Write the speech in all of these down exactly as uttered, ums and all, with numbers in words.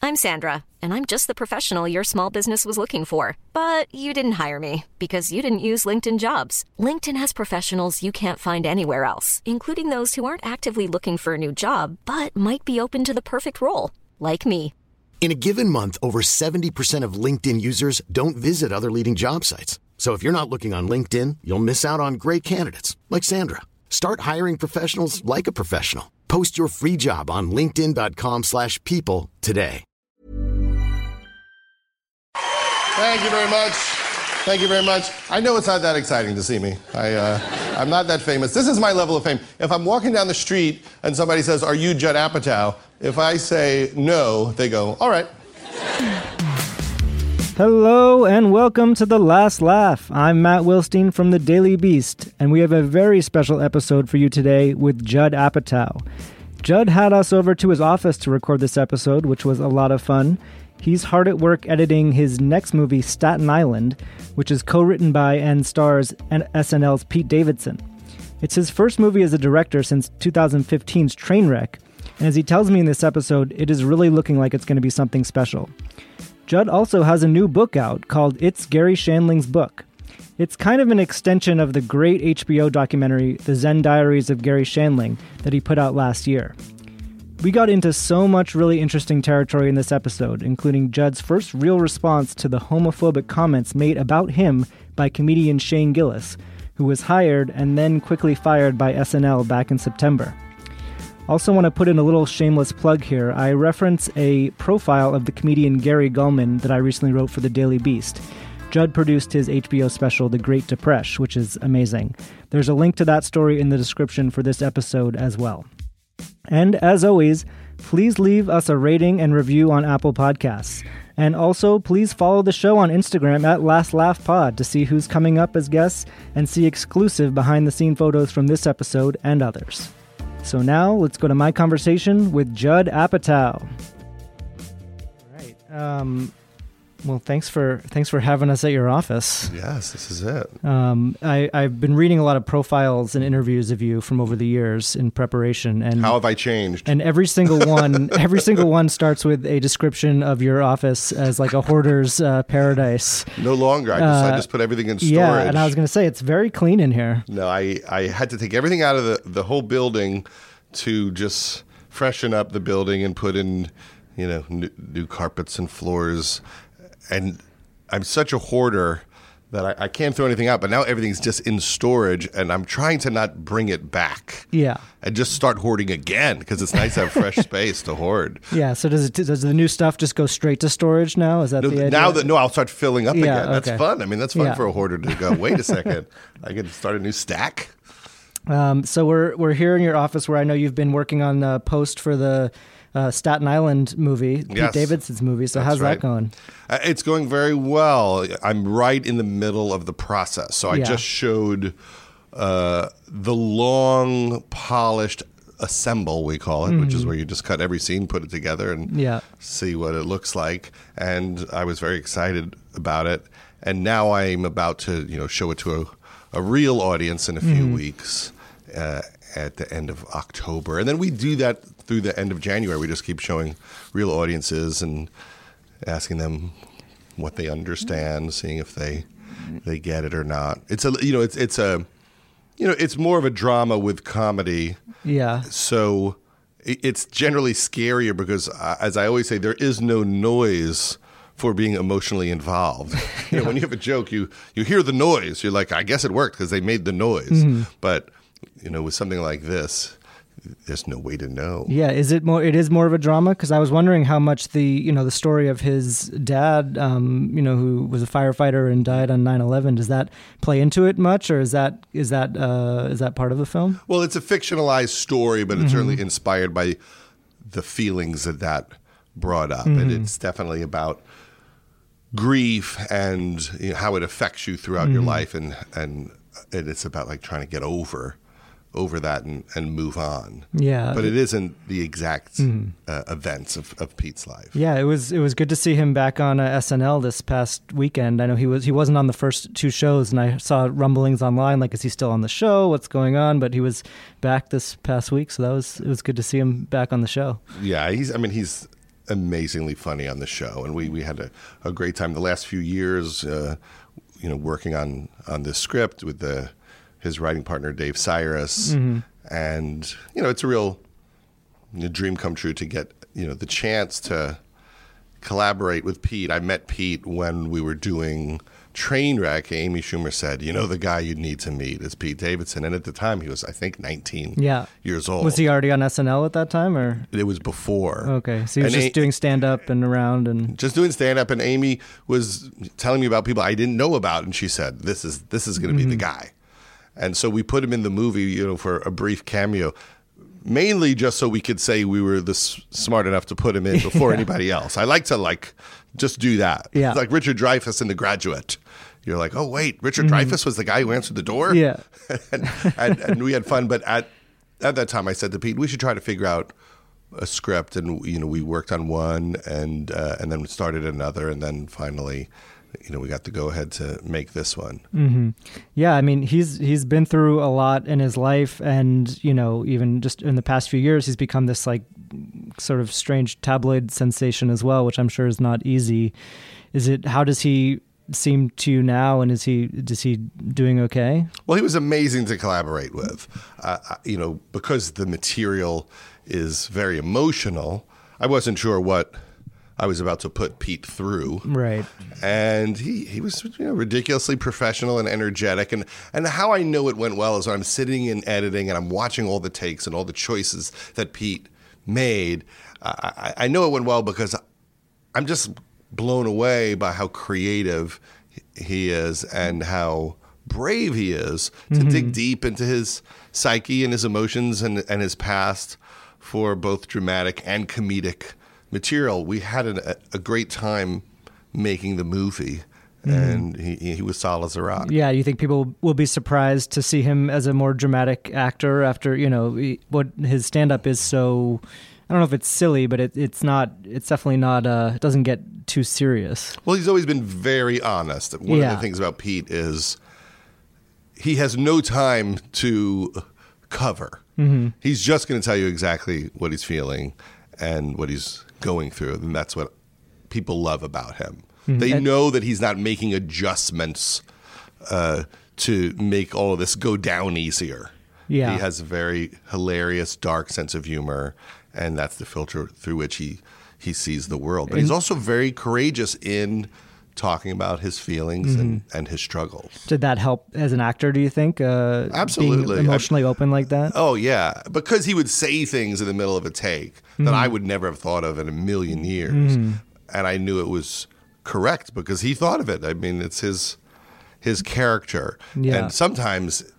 I'm Sandra, and I'm just the professional your small business was looking for. But you didn't hire me because you didn't use LinkedIn Jobs. LinkedIn has professionals you can't find anywhere else, including those who aren't actively looking for a new job, but might be open to the perfect role, like me. In a given month, over seventy percent of LinkedIn users don't visit other leading job sites. So if you're not looking on LinkedIn, you'll miss out on great candidates like Sandra. Start hiring professionals like a professional. Post your free job on linkedin.com slash people today. Thank you very much. Thank you very much. I know it's not that exciting to see me. I, uh, I'm not that famous. This is my level of fame. If I'm walking down the street and somebody says, "Are you Judd Apatow?" If I say no, they go, "All right." Hello and welcome to The Last Laugh. I'm Matt Wilstein from The Daily Beast, and we have a very special episode for you today with Judd Apatow. Judd had us over to his office to record this episode, which was a lot of fun. He's hard at work editing his next movie, Staten Island, which is co-written by and stars S N L's Pete Davidson. It's his first movie as a director since two thousand fifteen's Trainwreck, and as he tells me in this episode, it is really looking like it's going to be something special. Judd also has a new book out called It's Garry Shandling's Book. It's kind of an extension of the great H B O documentary, The Zen Diaries of Garry Shandling, that he put out last year. We got into so much really interesting territory in this episode, including Judd's first real response to the homophobic comments made about him by comedian Shane Gillis, who was hired and then quickly fired by S N L back in September. Also want to put in a little shameless plug here. I reference a profile of the comedian Gary Gulman that I recently wrote for The Daily Beast. Judd produced his H B O special, The Great Depression, which is amazing. There's a link to that story in the description for this episode as well. And as always, please leave us a rating and review on Apple Podcasts. And also, please follow the show on Instagram at Last Laugh Pod to see who's coming up as guests and see exclusive behind-the-scene photos from this episode and others. So now, let's go to my conversation with Judd Apatow. All right. Um, well, thanks for thanks for having us at your office. Yes, this is it. Um, I, I've been reading a lot of profiles and interviews of you from over the years in preparation. And how have I changed? And every single one, every single one starts with a description of your office as like a hoarder's uh, paradise. No longer. I just, uh, I just put everything in storage. Yeah, and I was going to say it's very clean in here. No, I, I had to take everything out of the, the whole building to just freshen up the building and put in, you know, new, new carpets and floors. And I'm such a hoarder that I, I can't throw anything out, but now everything's just in storage, and I'm trying to not bring it back. Yeah. And just start hoarding again, because it's nice to have fresh space to hoard. Yeah, so does it, does the new stuff just go straight to storage now? Is that no, the idea? Now that, no, I'll start filling up yeah, again. That's okay. fun. I mean, that's fun yeah. for a hoarder to go, wait a second, I can start a new stack. Um, so we're we're here in your office where I know you've been working on the post for the uh, Staten Island movie, Pete yes, Davidson's movie. So how's right. that going? Uh, it's going very well. I'm right in the middle of the process. So I yeah. just showed uh, the long, polished assemble, we call it, mm-hmm. which is where you just cut every scene, put it together, and yeah. see what it looks like. And I was very excited about it. And now I'm about to, you know, show it to a, a real audience in a few mm-hmm. weeks. Uh, at the end of October. And then we do that through the end of January. We just keep showing real audiences and asking them what they understand, seeing if they they get it or not. It's a you know, it's it's a you know, it's more of a drama with comedy. Yeah. So it, it's generally scarier because uh, as I always say, there is no noise for being emotionally involved. You yeah. know, when you have a joke, you you hear the noise. You're like, I guess it worked because they made the noise. Mm-hmm. But you know, with something like this, there's no way to know. Yeah, is it more? It is more of a drama because I was wondering how much the you know the story of his dad, um, you know, who was a firefighter and died on nine eleven. Does that play into it much, or is that is that uh, is that part of the film? Well, it's a fictionalized story, but it's mm-hmm. certainly inspired by the feelings that that brought up, mm-hmm. and it's definitely about grief and you know, how it affects you throughout mm-hmm. your life, and and and it's about like trying to get over. over that and, and move on. Yeah. But it isn't the exact mm. uh, events of, of Pete's life. Yeah, it was it was good to see him back on uh, S N L this past weekend. I know he was he wasn't on the first two shows, and I saw rumblings online like, is he still on the show? What's going on? But he was back this past week, so that was it was good to see him back on the show. Yeah, he's I mean he's amazingly funny on the show, and we, we had a, a great time the last few years, uh, you know, working on, on this script with the his writing partner, Dave Cyrus. Mm-hmm. And, you know, it's a real you know, dream come true to get, you know, the chance to collaborate with Pete. I met Pete when we were doing Trainwreck. Amy Schumer said, you know, the guy you need to meet is Pete Davidson. And at the time, he was, I think, nineteen yeah. years old. Was he already on S N L at that time? Or it was before. Okay. So he was and just a- doing stand-up and around and... Just doing stand-up. And Amy was telling me about people I didn't know about. And she said, this is this is going to mm-hmm. be the guy. And so we put him in the movie, you know, for a brief cameo, mainly just so we could say we were this smart enough to put him in before yeah. anybody else. I like to, like, just do that. Yeah. It's like Richard Dreyfuss in The Graduate. You're like, oh, wait, Richard mm-hmm. Dreyfuss was the guy who answered the door? Yeah. and, and, and we had fun. But at at that time, I said to Pete, we should try to figure out a script. And, you know, we worked on one and uh, and then we started another. And then finally, you know, we got to go ahead to make this one. Mm-hmm. Yeah, I mean, he's he's been through a lot in his life. And, you know, even just in the past few years, he's become this, like, sort of strange tabloid sensation as well, which I'm sure is not easy. Is it, how does he seem to you now, and is he is he doing okay? Well, he was amazing to collaborate with. Uh, you know, because the material is very emotional, I wasn't sure what I was about to put Pete through. Right. And he, he was you know, ridiculously professional and energetic. And, and how I know it went well is when I'm sitting and editing and I'm watching all the takes and all the choices that Pete made. I, I know it went well because I'm just blown away by how creative he is and how brave he is to mm-hmm. dig deep into his psyche and his emotions and, and his past for both dramatic and comedic material. We had an, a, a great time making the movie, mm-hmm. and he, he was solid as a rock. Yeah, you think people will be surprised to see him as a more dramatic actor after, you know, he, what his stand-up is so... I don't know if it's silly, but it, it's not. It's definitely not. Uh, it doesn't get too serious. Well, he's always been very honest. One yeah. of the things about Pete is he has no time to cover. Mm-hmm. He's just going to tell you exactly what he's feeling and what he's going through, and that's what people love about him. Mm-hmm. They and- know that he's not making adjustments uh, to make all of this go down easier. Yeah. He has a very hilarious, dark sense of humor, and that's the filter through which he, he sees the world. But he's also very courageous in talking about his feelings mm-hmm. and, and his struggles. Did that help as an actor, do you think? Uh, Absolutely. Being emotionally I, open like that? Oh, yeah. Because he would say things in the middle of a take mm-hmm. that I would never have thought of in a million years. Mm-hmm. And I knew it was correct because he thought of it. I mean, it's his his character. Yeah. And sometimes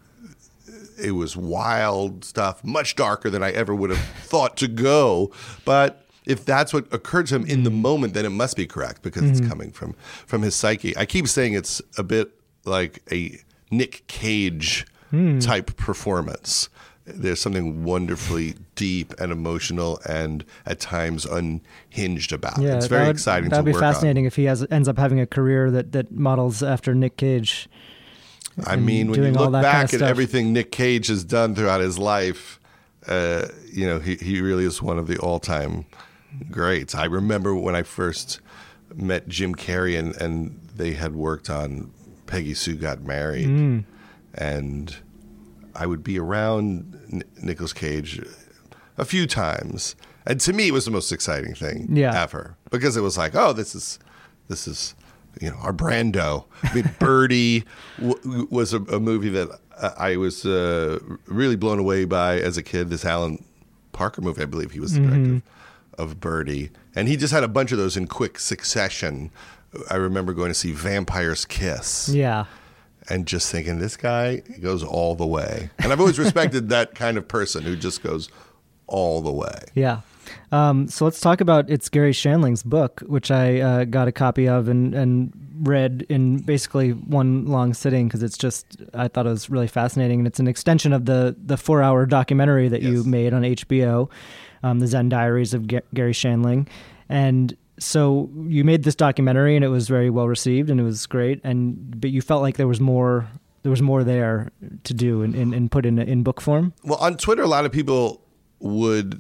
it was wild stuff, much darker than I ever would have thought to go. But if that's what occurred to him in the moment, then it must be correct because mm-hmm. it's coming from, from his psyche. I keep saying it's a bit like a Nick Cage mm. type performance. There's something wonderfully deep and emotional and at times unhinged about. Yeah, it's very would, exciting to that'd work on. That'd be fascinating if he has ends up having a career that, that models after Nick Cage. I mean, when you look back kind of at stuff. everything Nick Cage has done throughout his life, uh, you know, he, he really is one of the all-time greats. I remember when I first met Jim Carrey and, and they had worked on Peggy Sue Got Married. Mm. And I would be around N- Nicolas Cage a few times. And to me, it was the most exciting thing yeah. ever. Because it was like, oh, this is this is... you know, our Brando. I mean, Birdie w- was a, a movie that I was uh, really blown away by as a kid. This Alan Parker movie, I believe he was the director mm-hmm. of Birdie. And he just had a bunch of those in quick succession. I remember going to see Vampire's Kiss. Yeah. And just thinking, this guy goes all the way. And I've always respected that kind of person who just goes all the way. Yeah. Um, so let's talk about it's Garry Shandling's book, which I uh, got a copy of and, and read in basically one long sitting because it's just, I thought it was really fascinating. And it's an extension of the, the four hour documentary that yes. you made on H B O, um, the Zen Diaries of G- Garry Shandling. And so you made this documentary and it was very well received and it was great. And but you felt like there was more there was more there to do and, and, and put in in book form. Well, on Twitter, a lot of people would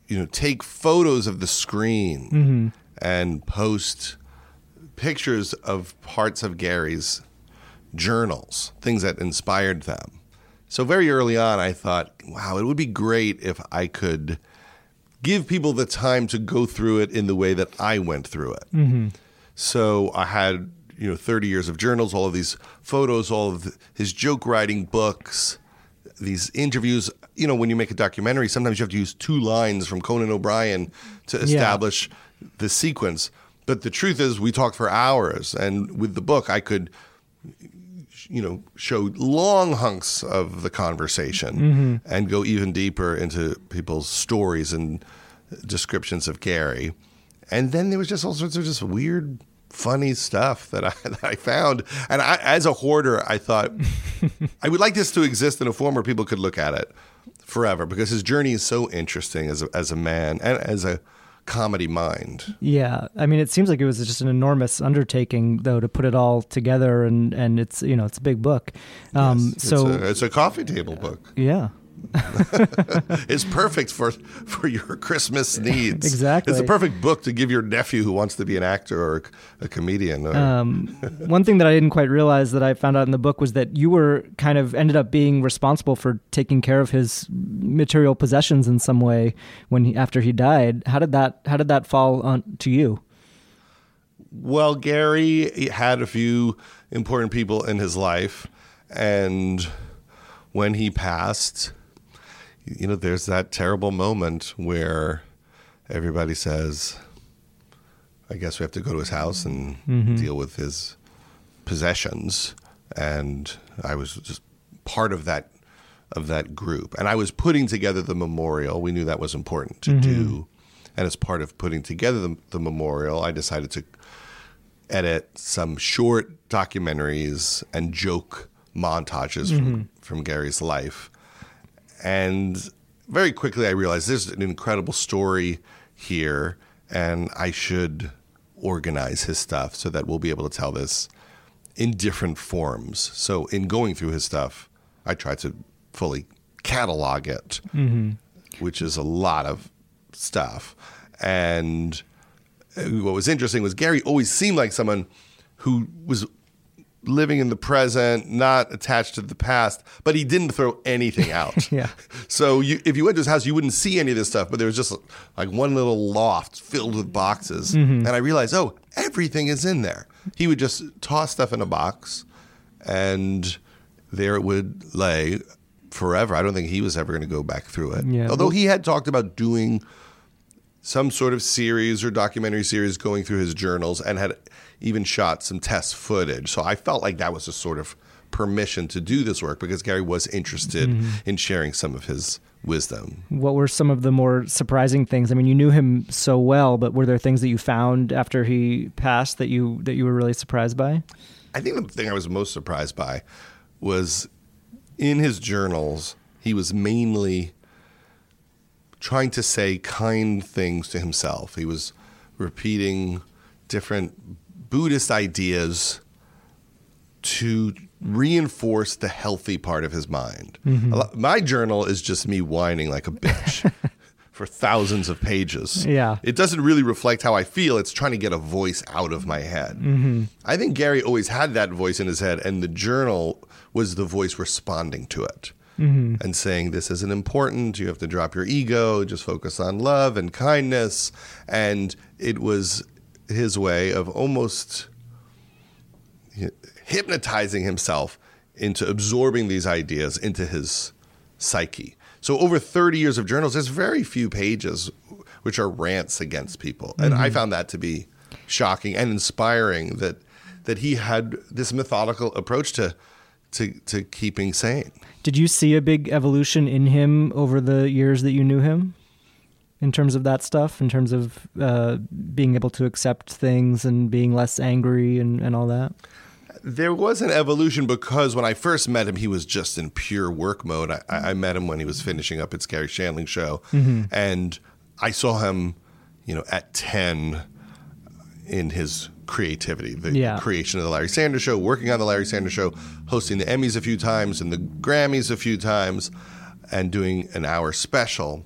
you know, take photos of the screen Mm-hmm. and post pictures of parts of Gary's journals, things that inspired them. So very early on, I thought, wow, it would be great if I could give people the time to go through it in the way that I went through it. Mm-hmm. So I had, you know, thirty years of journals, all of these photos, all of the, his joke writing books, these interviews. You know, when you make a documentary, sometimes you have to use two lines from Conan O'Brien to establish yeah. the sequence. But the truth is, we talked for hours. And with the book, I could, you know, show long hunks of the conversation mm-hmm. and go even deeper into people's stories and descriptions of Gary. And then there was just all sorts of just weird, funny stuff that I, that I found. And I, as a hoarder, I thought I would like this to exist in a form where people could look at it forever, because his journey is so interesting as a, as a man and as a comedy mind. Yeah. I mean, it seems like it was just an enormous undertaking, though, to put it all together. And, and it's, you know, it's a big book. Um, yes, so it's a, it's a coffee table book. Yeah. It's perfect for for your Christmas needs. Exactly. It's the perfect book to give your nephew who wants to be an actor or a comedian. Or... Um, one thing that I didn't quite realize that I found out in the book was that you were kind of ended up being responsible for taking care of his material possessions in some way when he, after he died. How did that How did that fall on to you? Well, Gary had a few important people in his life, and when he passed, you know, there's that terrible moment where everybody says, I guess we have to go to his house and mm-hmm. deal with his possessions. And I was just part of that of that group. And I was putting together the memorial. We knew that was important to mm-hmm. do. And as part of putting together the, the memorial, I decided to edit some short documentaries and joke montages mm-hmm. from, from Gary's life. And very quickly I realized there's an incredible story here, and I should organize his stuff so that we'll be able to tell this in different forms. So in going through his stuff, I tried to fully catalog it, mm-hmm. which is a lot of stuff. And what was interesting was Gary always seemed like someone who was living in the present, not attached to the past, but he didn't throw anything out. Yeah. So you, if you went to his house, you wouldn't see any of this stuff, but there was just like one little loft filled with boxes. Mm-hmm. And I realized, oh, everything is in there. He would just toss stuff in a box, and there it would lay forever. I don't think he was ever going to go back through it. Yeah. Although he had talked about doing some sort of series or documentary series going through his journals, and had even shot some test footage. So I felt like that was a sort of permission to do this work, because Gary was interested mm-hmm. in sharing some of his wisdom. What were some of the more surprising things? I mean, you knew him so well, but were there things that you found after he passed that you that you were really surprised by? I think the thing I was most surprised by was in his journals, he was mainly trying to say kind things to himself. He was repeating different Buddhist ideas to reinforce the healthy part of his mind. Mm-hmm. A lot, my journal is just me whining like a bitch for thousands of pages. Yeah. It doesn't really reflect how I feel. It's trying to get a voice out of my head. Mm-hmm. I think Gary always had that voice in his head, and the journal was the voice responding to it. Mm-hmm. And saying, this isn't important, you have to drop your ego, just focus on love and kindness. And it was his way of almost hypnotizing himself into absorbing these ideas into his psyche. So over thirty years of journals, there's very few pages which are rants against people. And mm-hmm. I found that to be shocking and inspiring, that that he had this methodical approach to to to keeping sane. Did you see a big evolution in him over the years that you knew him, in terms of that stuff, in terms of uh, being able to accept things and being less angry and, and all that? There was an evolution, because when I first met him, he was just in pure work mode. I, I met him when he was finishing up It's Gary Shandling Show, mm-hmm. and I saw him, you know, at ten in his creativity, the yeah. creation of the Larry Sanders Show, working on the Larry Sanders Show, hosting the Emmys a few times and the Grammys a few times, and doing an hour special.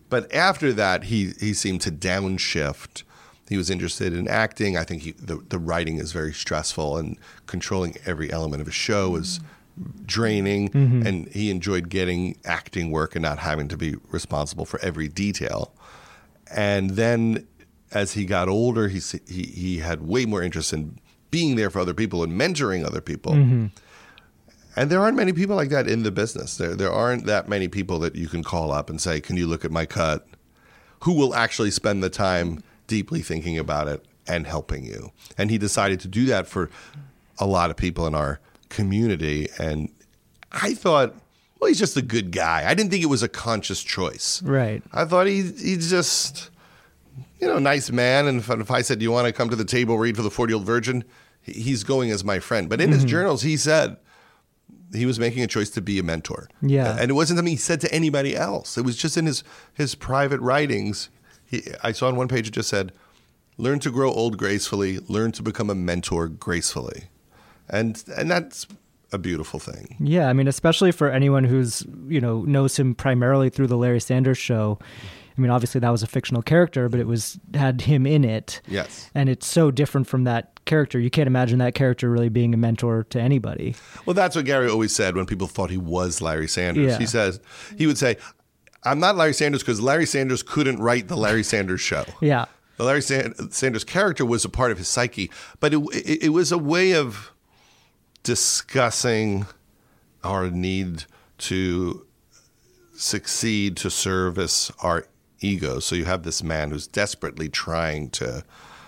But after that, he, he seemed to downshift. He was interested in acting. I think he, the, the writing is very stressful, and controlling every element of a show is draining. Mm-hmm. And he enjoyed getting acting work and not having to be responsible for every detail. And then as he got older, he he, he had way more interest in being there for other people and mentoring other people. Mm-hmm. And there aren't many people like that in the business. There there aren't that many people that you can call up and say, can you look at my cut? Who will actually spend the time deeply thinking about it and helping you. And he decided to do that for a lot of people in our community. And I thought, well, he's just a good guy. I didn't think it was a conscious choice. Right. I thought he he's just, you know, a nice man. And if, if I said, do you want to come to the table, read for the forty-year-old virgin? He's going as my friend. But in mm-hmm. his journals, he said he was making a choice to be a mentor. Yeah. And it wasn't something he said to anybody else. It was just in his, his private writings. He, I saw on one page it just said, learn to grow old gracefully, learn to become a mentor gracefully. And and that's a beautiful thing. Yeah, I mean, especially for anyone who's, you know, knows him primarily through the Larry Sanders Show. I mean, obviously that was a fictional character, but it was had him in it. Yes. And it's so different from that character. You can't imagine that character really being a mentor to anybody. Well, that's what Gary always said when people thought he was Larry Sanders. Yeah. He says, he would say, I'm not Larry Sanders because Larry Sanders couldn't write the Larry Sanders Show. Yeah. The Larry Sanders character was a part of his psyche, but it, it, it was a way of discussing our need to succeed, to service our egos. So you have this man who's desperately trying to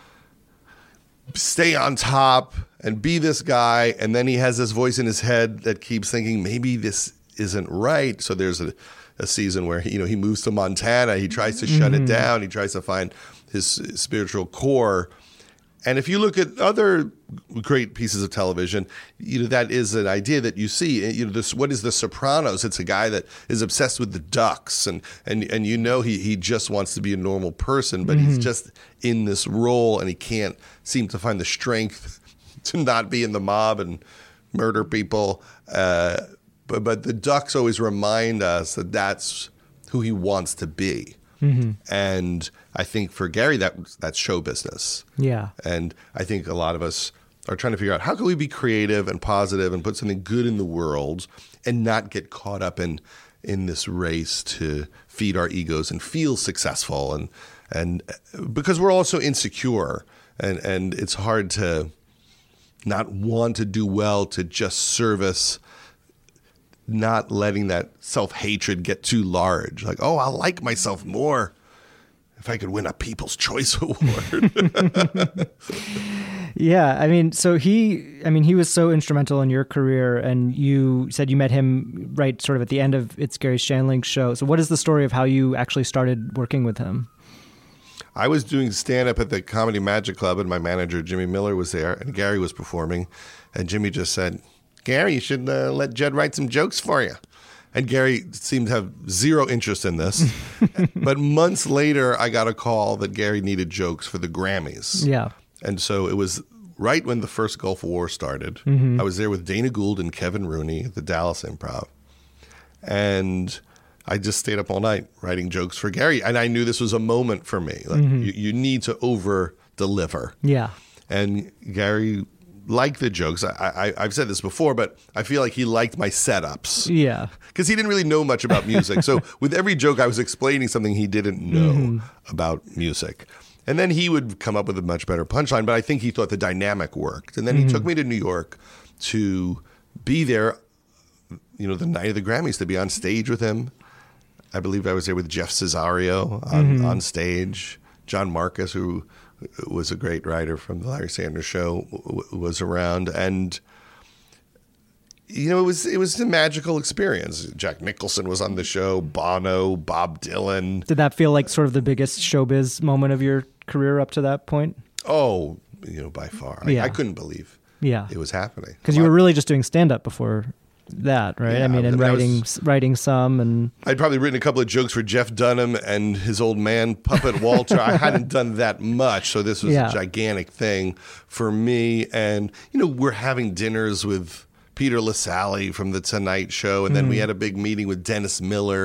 stay on top and be this guy, and then he has this voice in his head that keeps thinking maybe this isn't right. So there's a, a season where he, you know, he moves to Montana, he tries to mm-hmm. shut it down, he tries to find his spiritual core. And if you look at other great pieces of television, you know, that is an idea that you see. You know, this, what is The Sopranos? It's a guy that is obsessed with the ducks, and and and you know he he just wants to be a normal person, but mm-hmm. he's just in this role, and he can't seem to find the strength to not be in the mob and murder people. Uh, but but the ducks always remind us that that's who he wants to be. Mm-hmm. And I think for Gary, that that's show business. Yeah. And I think a lot of us are trying to figure out how can we be creative and positive and put something good in the world and not get caught up in in this race to feed our egos and feel successful. And and because we're also insecure, and, and it's hard to not want to do well, to just service, not letting that self-hatred get too large. Like, oh, I'll like myself more if I could win a People's Choice Award. Yeah, I mean, so he, I mean, he was so instrumental in your career, and you said you met him right sort of at the end of It's Garry Shandling's show. So what is the story of how you actually started working with him? I was doing stand-up at the Comedy Magic Club, and my manager, Jimmy Miller, was there, and Gary was performing, and Jimmy just said, Gary, you should uh, let Judd write some jokes for you. And Gary seemed to have zero interest in this. But months later, I got a call that Gary needed jokes for the Grammys. Yeah. And so it was right when the first Gulf War started. Mm-hmm. I was there with Dana Gould and Kevin Rooney at the Dallas Improv. And I just stayed up all night writing jokes for Gary. And I knew this was a moment for me. Like, mm-hmm. you, you need to over-deliver. Yeah. And Gary liked the jokes. I, I, I've said this before, but I feel like he liked my setups. Yeah. Because he didn't really know much about music. So with every joke, I was explaining something he didn't know mm-hmm. about music. And then he would come up with a much better punchline, but I think he thought the dynamic worked. And then mm-hmm. he took me to New York to be there, you know, the night of the Grammys, to be on stage with him. I believe I was there with Jeff Cesario on, mm-hmm. on stage. John Marcus, who was a great writer from the Larry Sanders Show, w- was around. And, you know, it was it was a magical experience. Jack Nicholson was on the show, Bono, Bob Dylan. Did that feel like sort of the biggest showbiz moment of your career up to that point? Oh, you know, by far. Yeah. I, I couldn't believe yeah. it was happening. Because you were really just doing stand-up before that, right? Yeah, I mean, and I mean, writing was, writing some. and I'd probably written a couple of jokes for Jeff Dunham and his old man, Puppet Walter. I hadn't done that much, so this was yeah. a gigantic thing for me. And, you know, we're having dinners with Peter LaSalle from The Tonight Show, and then mm. we had a big meeting with Dennis Miller.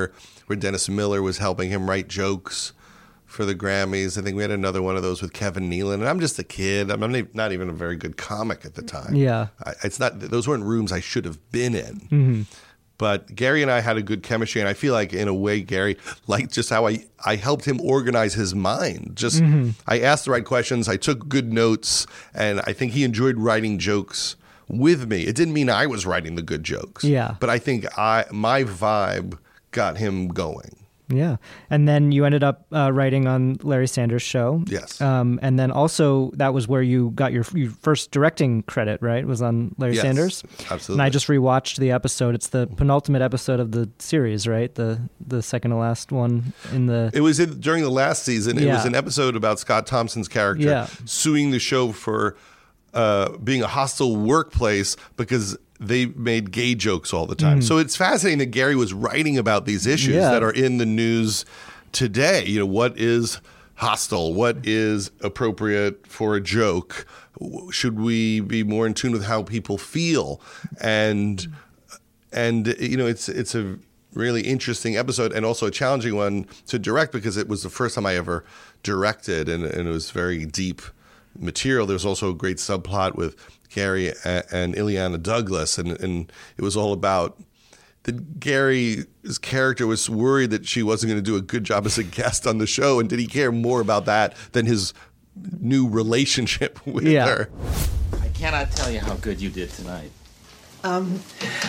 where Dennis Miller was helping him write jokes for the Grammys. I think we had another one of those with Kevin Nealon. And I'm just a kid. I'm not even a very good comic at the time. Yeah. I, it's not, those weren't rooms I should have been in. Mm-hmm. But Gary and I had a good chemistry, and I feel like, in a way, Gary liked just how I, I helped him organize his mind. Just mm-hmm. I asked the right questions, I took good notes, and I think he enjoyed writing jokes with me. It didn't mean I was writing the good jokes. Yeah. But I think I my vibe got him going. Yeah. And then you ended up uh, writing on Larry Sanders' show. Yes. Um, and then also that was where you got your, your first directing credit, right? Was on Larry yes, Sanders? Absolutely. And I just rewatched the episode. It's the penultimate episode of the series, right? The the second to last one in the... It was in, during the last season. It yeah. was an episode about Scott Thompson's character yeah. suing the show for uh, being a hostile workplace because they made gay jokes all the time. Mm. So it's fascinating that Gary was writing about these issues yeah. that are in the news today. You know, what is hostile? What is appropriate for a joke? Should we be more in tune with how people feel? And and you know, it's it's a really interesting episode and also a challenging one to direct because it was the first time I ever directed, and, and it was very deep material. There was also a great subplot with Gary and Ileana Douglas, and, and it was all about that Gary's character was worried that she wasn't going to do a good job as a guest on the show, and did he care more about that than his new relationship with yeah. her? I cannot tell you how good you did tonight. Um,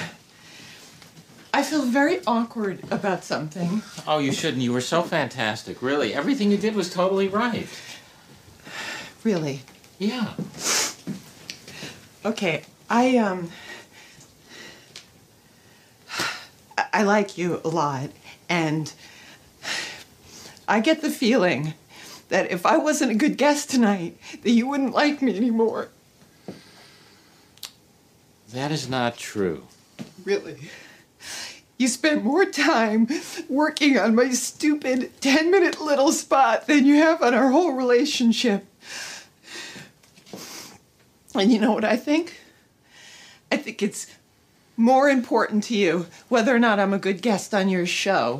I feel very awkward about something. Oh, you shouldn't. You were so fantastic. Really, everything you did was totally right. Really? Yeah. Okay, I, um, I like you a lot, and I get the feeling that if I wasn't a good guest tonight, that you wouldn't like me anymore. That is not true. Really? You spend more time working on my stupid ten-minute little spot than you have on our whole relationship. And you know what I think? I think it's more important to you whether or not I'm a good guest on your show.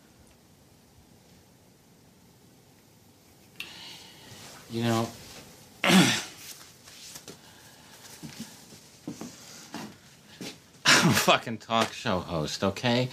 You know, I'm a fucking talk show host, okay?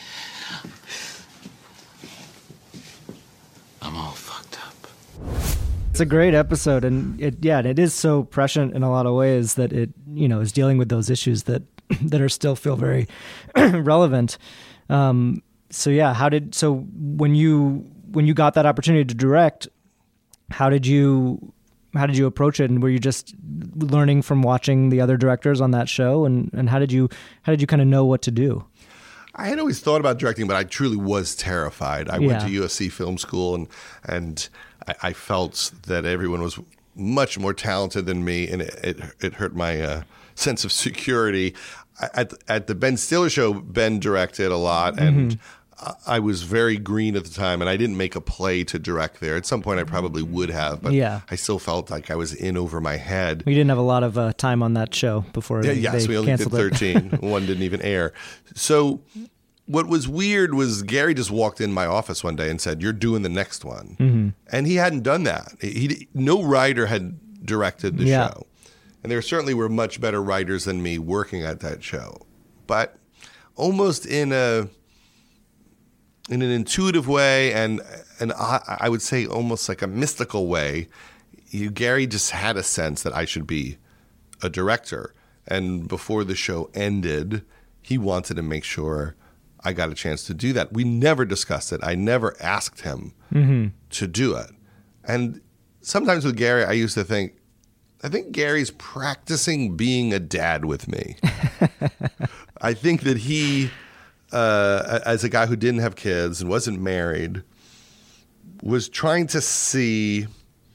I'm all fucked up. It's a great episode, and it yeah, it is so prescient in a lot of ways that it, you know, is dealing with those issues that that are still feel very relevant. Um, so yeah, how did so when you when you got that opportunity to direct, how did you how did you approach it, and were you just learning from watching the other directors on that show, and, and how did you how did you kind of know what to do? I had always thought about directing, but I truly was terrified. I yeah. went to U S C Film School, and and I, I felt that everyone was much more talented than me, and it it, it hurt my uh, sense of security. At at the Ben Stiller show, Ben directed a lot, and mm-hmm. I was very green at the time, and I didn't make a play to direct there. At some point, I probably would have, but yeah. I still felt like I was in over my head. We didn't have a lot of uh, time on that show before yeah, they yes, we only did thirteen. One didn't even air. So what was weird was Gary just walked in my office one day and said, "You're doing the next one." Mm-hmm. And he hadn't done that. He, he no writer had directed the yeah. show. And there certainly were much better writers than me working at that show. But almost in a in an intuitive way, and and I, I would say almost like a mystical way, you, Gary just had a sense that I should be a director. And before the show ended, he wanted to make sure I got a chance to do that. We never discussed it. I never asked him mm-hmm. to do it. And sometimes with Gary, I used to think, I think Gary's practicing being a dad with me. I think that he, uh, as a guy who didn't have kids and wasn't married, was trying to see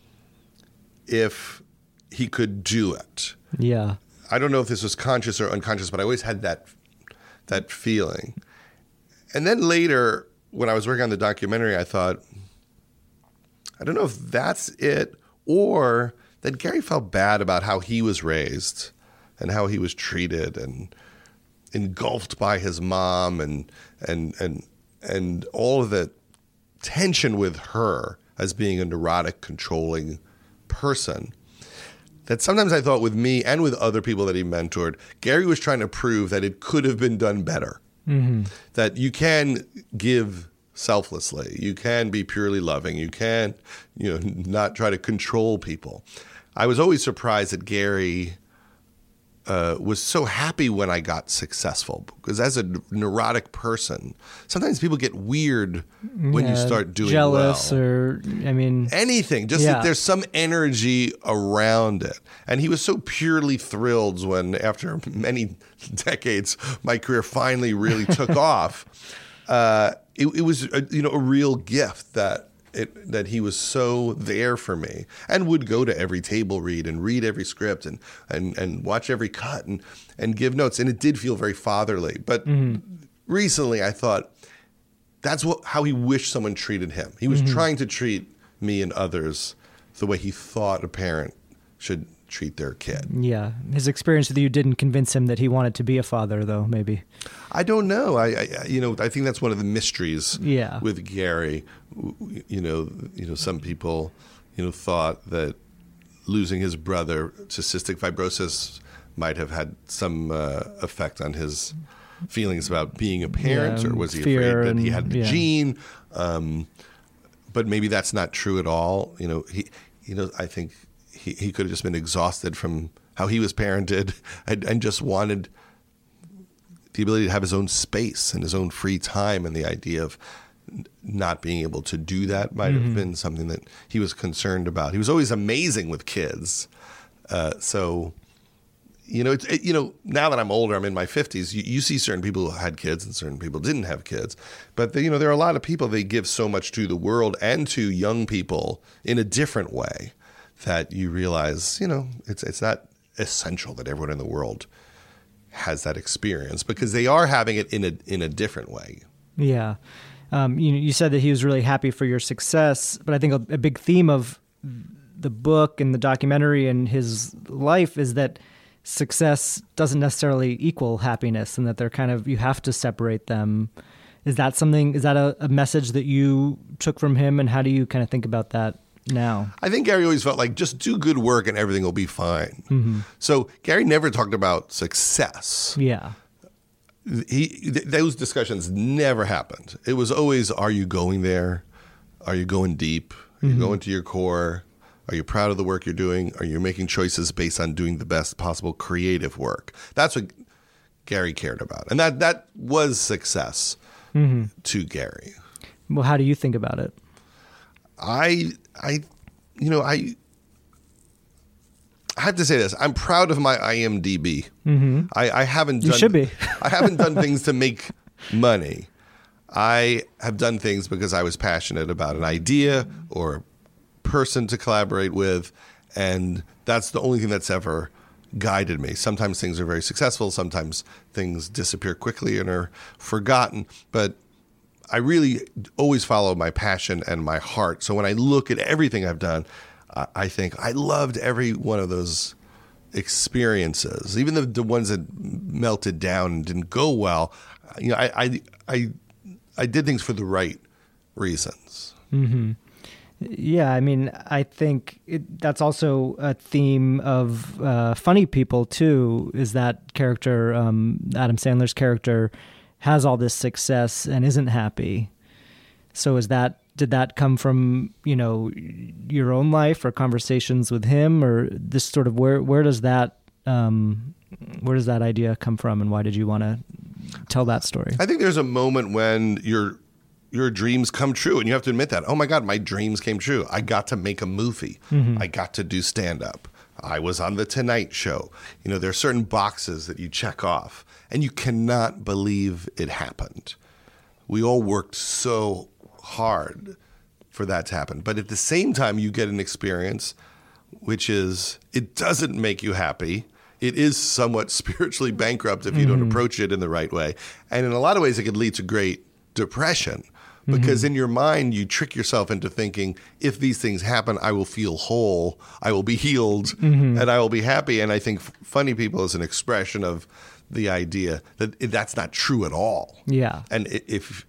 if he could do it. Yeah. I don't know if this was conscious or unconscious, but I always had that that feeling. And then later, when I was working on the documentary, I thought, I don't know if that's it, or that Gary felt bad about how he was raised and how he was treated and engulfed by his mom and and and and all of the tension with her as being a neurotic, controlling person, that sometimes I thought with me and with other people that he mentored, Gary was trying to prove that it could have been done better. Mm-hmm. That you can give selflessly, you can be purely loving, you can, you know, not try to control people. I was always surprised that Gary uh, was so happy when I got successful, because as a neurotic person, sometimes people get weird when Yeah, you start doing jealous well. or, I mean, Anything, just Yeah. that there's some energy around it. And he was so purely thrilled when, after many decades, my career finally really took off. Uh, it, it was, a, you know, a real gift that it, that he was so there for me, and would go to every table read and read every script and and, and watch every cut and, and give notes. And it did feel very fatherly. But mm-hmm. recently I thought, that's what how he wished someone treated him. He was mm-hmm. trying to treat me and others the way he thought a parent should treat their kid. Yeah. His experience with you didn't convince him that he wanted to be a father, though, maybe. I don't know. I, I you know, I think that's one of the mysteries yeah. with Gary. You know, you know, some people, you know, thought that losing his brother to cystic fibrosis might have had some uh, effect on his feelings about being a parent, yeah, or was he fear afraid that and, he had the yeah. gene? Um, but maybe that's not true at all. You know, he, you know, I think he, he could have just been exhausted from how he was parented and, and just wanted the ability to have his own space and his own free time, and the idea of not being able to do that might mm-hmm. have been something that he was concerned about. He was always amazing with kids. Uh, so, you know, it's, it, you know, now that I'm older, I'm in my fifties, you, you see certain people who had kids and certain people didn't have kids. But, they, you know, there are a lot of people, they give so much to the world and to young people in a different way that you realize, you know, it's it's not essential that everyone in the world has that experience, because they are having it in a in a different way. Yeah. Um, you you said that he was really happy for your success, but I think a, a big theme of the book and the documentary and his life is that success doesn't necessarily equal happiness, and that they're kind of, you have to separate them. Is that something, is that a, a message that you took from him, and how do you kind of think about that now? I think Gary always felt like, just do good work and everything will be fine. Mm-hmm. So Gary never talked about success. Yeah. He th- those discussions never happened. It was always, are you going there? Are you going deep? Are you mm-hmm. going to your core? Are you proud of the work you're doing? Are you making choices based on doing the best possible creative work? That's what Gary cared about. And that, that was success mm-hmm. to Gary. Well, how do you think about it? I, I, you know, I, I have to say this. I'm proud of my I M D B. Mm-hmm. I, I haven't done. You should be. I haven't done things to make money. I have done things because I was passionate about an idea or a person to collaborate with, and that's the only thing that's ever guided me. Sometimes things are very successful. Sometimes things disappear quickly and are forgotten. But I really always follow my passion and my heart. So when I look at everything I've done, I think I loved every one of those experiences, even the, the ones that melted down and didn't go well. You know, I I I, I did things for the right reasons. Mm-hmm. Yeah, I mean, I think it, that's also a theme of uh, Funny People too. Is that character, um, Adam Sandler's character, has all this success and isn't happy. So is that? Did that come from, you know, your own life or conversations with him, or this sort of, where where does that um, where does that idea come from, and why did you want to tell that story? I think there's a moment when your your dreams come true, and you have to admit that. Oh my God, my dreams came true. I got to make a movie. Mm-hmm. I got to do stand up. I was on the Tonight Show. You know, there are certain boxes that you check off, and you cannot believe it happened. We all worked so hard for that to happen. But at the same time, you get an experience which is, it doesn't make you happy. It is somewhat spiritually bankrupt if you mm-hmm. don't approach it in the right way. And in a lot of ways, it could lead to great depression, because mm-hmm. in your mind, you trick yourself into thinking, if these things happen, I will feel whole, I will be healed, mm-hmm. and I will be happy. And I think Funny People is an expression of the idea that that's not true at all. Yeah. And if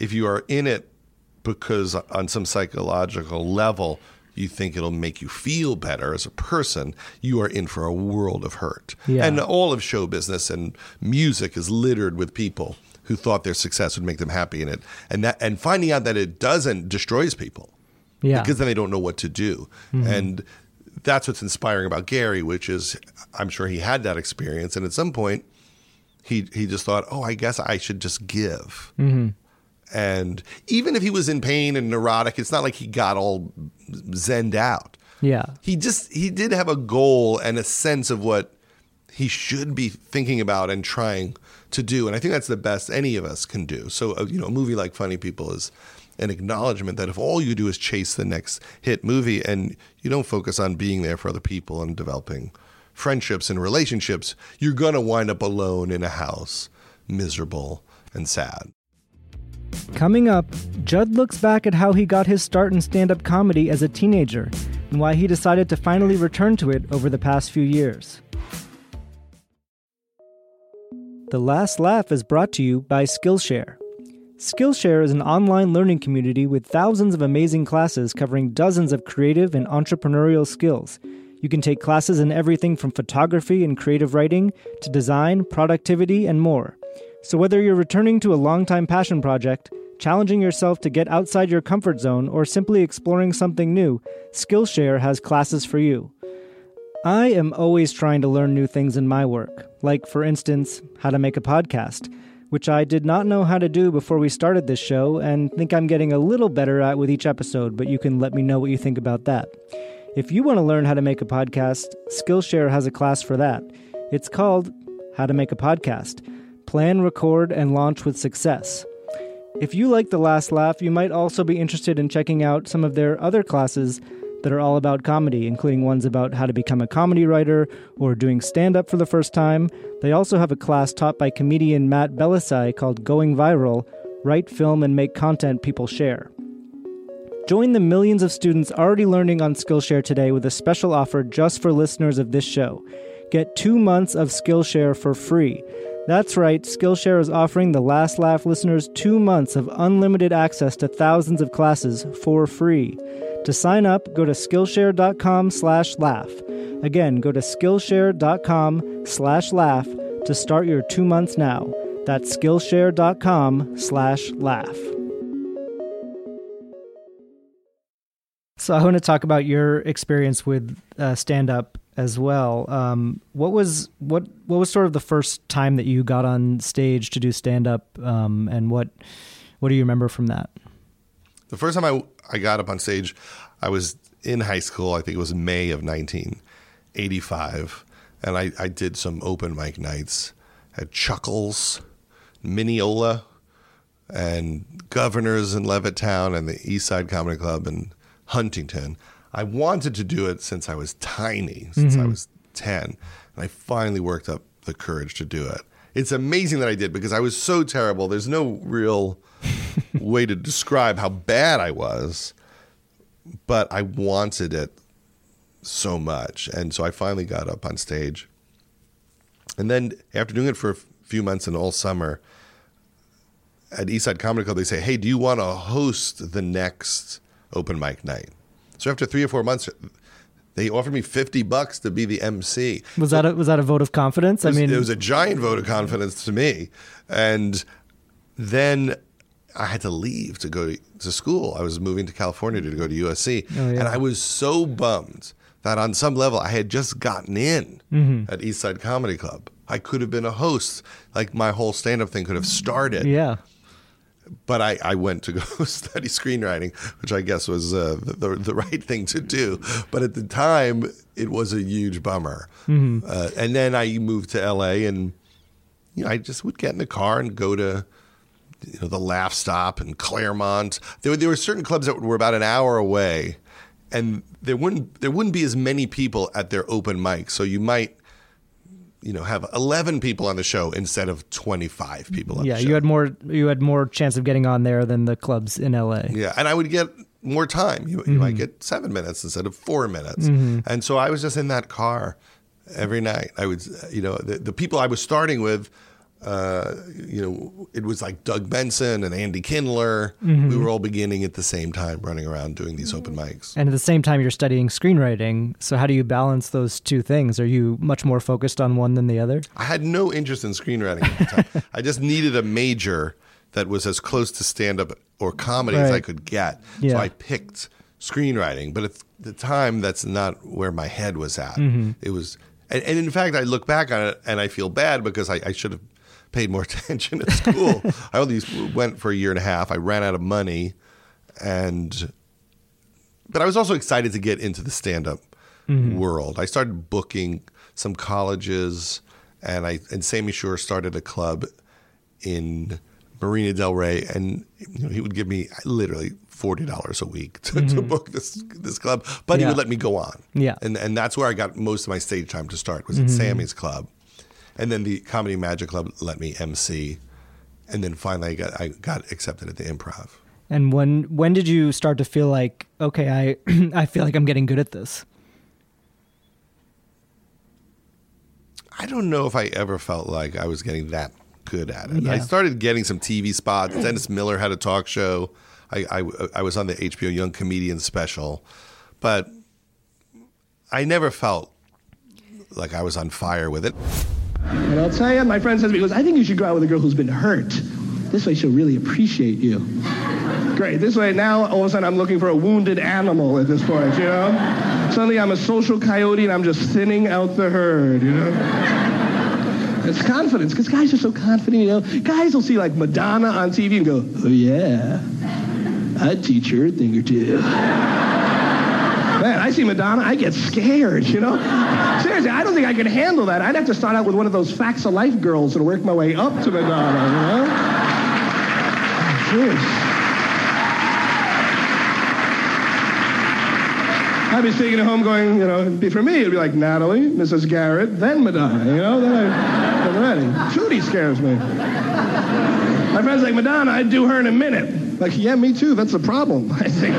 if you are in it because on some psychological level you think it'll make you feel better as a person, you are in for a world of hurt. Yeah. And all of show business and music is littered with people who thought their success would make them happy in it. And that, and finding out that it doesn't destroys people. Yeah. Because then they don't know what to do. Mm-hmm. And that's what's inspiring about Gary, which is I'm sure he had that experience. And at some point, he he just thought, oh, I guess I should just give. Mm-hmm. And even if he was in pain and neurotic, it's not like he got all zenned out. Yeah. He just, he did have a goal and a sense of what he should be thinking about and trying to do. And I think that's the best any of us can do. So, uh, you know, a movie like Funny People is an acknowledgement that if all you do is chase the next hit movie and you don't focus on being there for other people and developing friendships and relationships, you're going to wind up alone in a house, miserable and sad. Coming up, Judd looks back at how he got his start in stand-up comedy as a teenager and why he decided to finally return to it over the past few years. The Last Laugh is brought to you by Skillshare. Skillshare is an online learning community with thousands of amazing classes covering dozens of creative and entrepreneurial skills. You can take classes in everything from photography and creative writing to design, productivity, and more. So whether you're returning to a longtime passion project, challenging yourself to get outside your comfort zone, or simply exploring something new, Skillshare has classes for you. I am always trying to learn new things in my work, like, for instance, how to make a podcast, which I did not know how to do before we started this show and think I'm getting a little better at with each episode, but you can let me know what you think about that. If you want to learn how to make a podcast, Skillshare has a class for that. It's called How to Make a Podcast. Plan, record, and launch with success. If you like The Last Laugh, you might also be interested in checking out some of their other classes that are all about comedy, including ones about how to become a comedy writer or doing stand-up for the first time. They also have a class taught by comedian Matt Belisai called Going Viral, Write, Film, and Make Content People Share. Join the millions of students already learning on Skillshare today with a special offer just for listeners of this show. Get two months of Skillshare for free. That's right, Skillshare is offering The Last Laugh listeners two months of unlimited access to thousands of classes for free. To sign up, go to Skillshare.com slash laugh. Again, go to Skillshare.com slash laugh to start your two months now. That's Skillshare.com slash laugh. So I want to talk about your experience with uh, stand-up as well. Um, what was what what was sort of the first time that you got on stage to do stand-up, um, and what what do you remember from that? The first time I, I got up on stage, I was in high school. I think it was May of nineteen eighty-five, and I, I did some open mic nights at Chuckles, Mineola, and Governors in Levittown, and the East Side Comedy Club in Huntington. I wanted to do it since I was tiny, since mm-hmm. I was ten, and I finally worked up the courage to do it. It's amazing that I did because I was so terrible. There's no real way to describe how bad I was, but I wanted it so much. And so I finally got up on stage. And then after doing it for a few months and all summer, at Eastside Comedy Club, they say, hey, do you want to host the next open mic night? So after three or four months, they offered me fifty bucks to be the M C. Was so that a, was that a vote of confidence? It was, I mean, it was a giant vote of confidence to me. And then I had to leave to go to school. I was moving to California to go to U S C. Oh, yeah. And I was so bummed that on some level I had just gotten in mm-hmm. at Eastside Comedy Club. I could have been a host. Like my whole stand-up thing could have started. Yeah. But I, I went to go study screenwriting, which I guess was uh, the, the right thing to do. But at the time, it was a huge bummer. Mm-hmm. Uh, and then I moved to L A, and you know, I just would get in the car and go to you know, the Laugh Stop in Claremont. There, there were certain clubs that were about an hour away, and there wouldn't there wouldn't be as many people at their open mic. So you might you know, have eleven people on the show instead of twenty-five people on yeah, the show. Yeah, you had more you had more chance of getting on there than the clubs in L A. Yeah, and I would get more time. You, mm-hmm. you might get seven minutes instead of four minutes. Mm-hmm. And so I was just in that car every night. I would, you know, the, the people I was starting with, Uh, you know, it was like Doug Benson and Andy Kindler. Mm-hmm. We were all beginning at the same time, running around doing these open mics. And at the same time, you're studying screenwriting. So how do you balance those two things? Are you much more focused on one than the other? I had no interest in screenwriting at the time. I just needed a major that was as close to stand-up or comedy right. as I could get. Yeah. So I picked screenwriting. But at the time, that's not where my head was at. Mm-hmm. It was, and, and in fact, I look back on it and I feel bad because I, I should have paid more attention at school. I only went for a year and a half. I ran out of money, and but I was also excited to get into the stand-up mm-hmm. world. I started booking some colleges, and I and Sammy Shore started a club in Marina Del Rey, and you know, he would give me literally forty dollars a week to, mm-hmm. to book this this club, but yeah. he would let me go on. Yeah, and and that's where I got most of my stage time to start was mm-hmm. at Sammy's club. And then the Comedy Magic Club let me M C, and then finally I got I got accepted at the Improv. And when when did you start to feel like, okay, I I feel like I'm getting good at this? I don't know if I ever felt like I was getting that good at it. Yeah. I started getting some T V spots. Dennis Miller had a talk show. I, I I was on the H B O Young Comedian special, but I never felt like I was on fire with it. And I'll tell you, my friend says to me, he goes, I think you should go out with a girl who's been hurt. This way she'll really appreciate you. Great. This way now, all of a sudden, I'm looking for a wounded animal at this point, you know? Suddenly I'm a social coyote and I'm just thinning out the herd, you know? It's confidence, because guys are so confident, you know? Guys will see, like, Madonna on T V and go, oh, yeah, I'd teach her a thing or two. Man, I see Madonna, I get scared, you know? Seriously, I don't think I could handle that. I'd have to start out with one of those Facts of Life girls and work my way up to Madonna, you know? Jeez. I'd be sitting at home going, you know, it'd be for me, it'd be like Natalie, Missus Garrett, then Madonna, you know? Then I'd been ready. Judy scares me. My friend's like, Madonna, I'd do her in a minute. Like, yeah, me too, that's the problem, I think.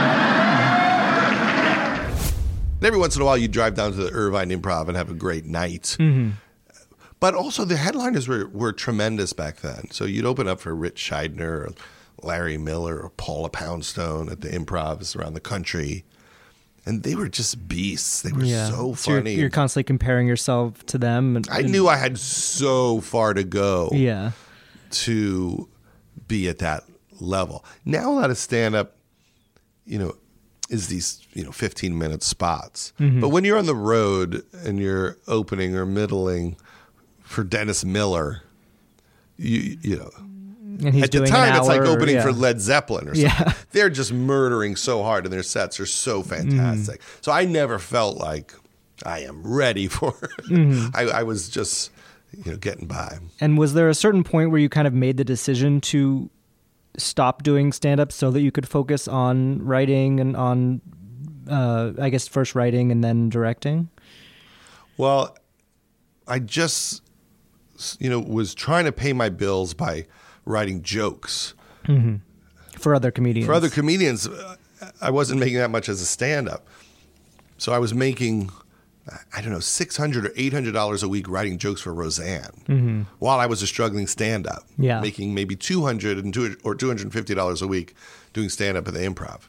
Every once in a while, you drive down to the Irvine Improv and have a great night. Mm-hmm. But also, the headliners were, were tremendous back then. So you'd open up for Rich Scheidner, or Larry Miller, or Paula Poundstone at the Improvs around the country. And they were just beasts. They were yeah. so so funny. You're, you're constantly comparing yourself to them. And, I knew I had so far to go yeah. to be at that level. Now, a lot of stand-up, you know, is these, you know, fifteen minute spots. Mm-hmm. But when you're on the road and you're opening or middling for Dennis Miller, you you know, and he's at the doing time an it's like hour, opening yeah. for Led Zeppelin or something. Yeah. They're just murdering so hard and their sets are so fantastic. Mm. So I never felt like I am ready for it. Mm-hmm. I, I was just, you know, getting by. And was there a certain point where you kind of made the decision to stop doing stand-up so that you could focus on writing and on, uh, I guess, first writing and then directing? Well, I just, you know, was trying to pay my bills by writing jokes. Mm-hmm. For other comedians. For other comedians, I wasn't making that much as a stand-up. So I was making, I don't know, six hundred dollars or eight hundred dollars a week writing jokes for Roseanne mm-hmm. while I was a struggling stand-up. Yeah. Making maybe two hundred dollars or two hundred fifty dollars a week doing stand-up at the Improv.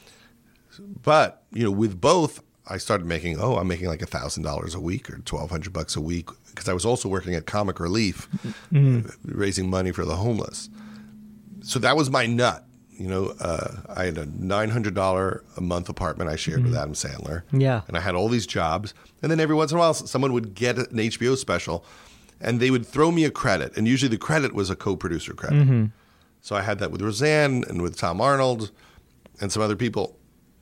But, you know, with both, I started making, oh, I'm making like one thousand dollars a week or twelve hundred bucks a week because I was also working at Comic Relief, mm-hmm. raising money for the homeless. So that was my nut. You know, uh, I had a nine hundred dollars a month apartment I shared mm-hmm. with Adam Sandler. Yeah. And I had all these jobs. And then every once in a while, someone would get an H B O special and they would throw me a credit. And usually the credit was a co-producer credit. Mm-hmm. So I had that with Roseanne and with Tom Arnold and some other people.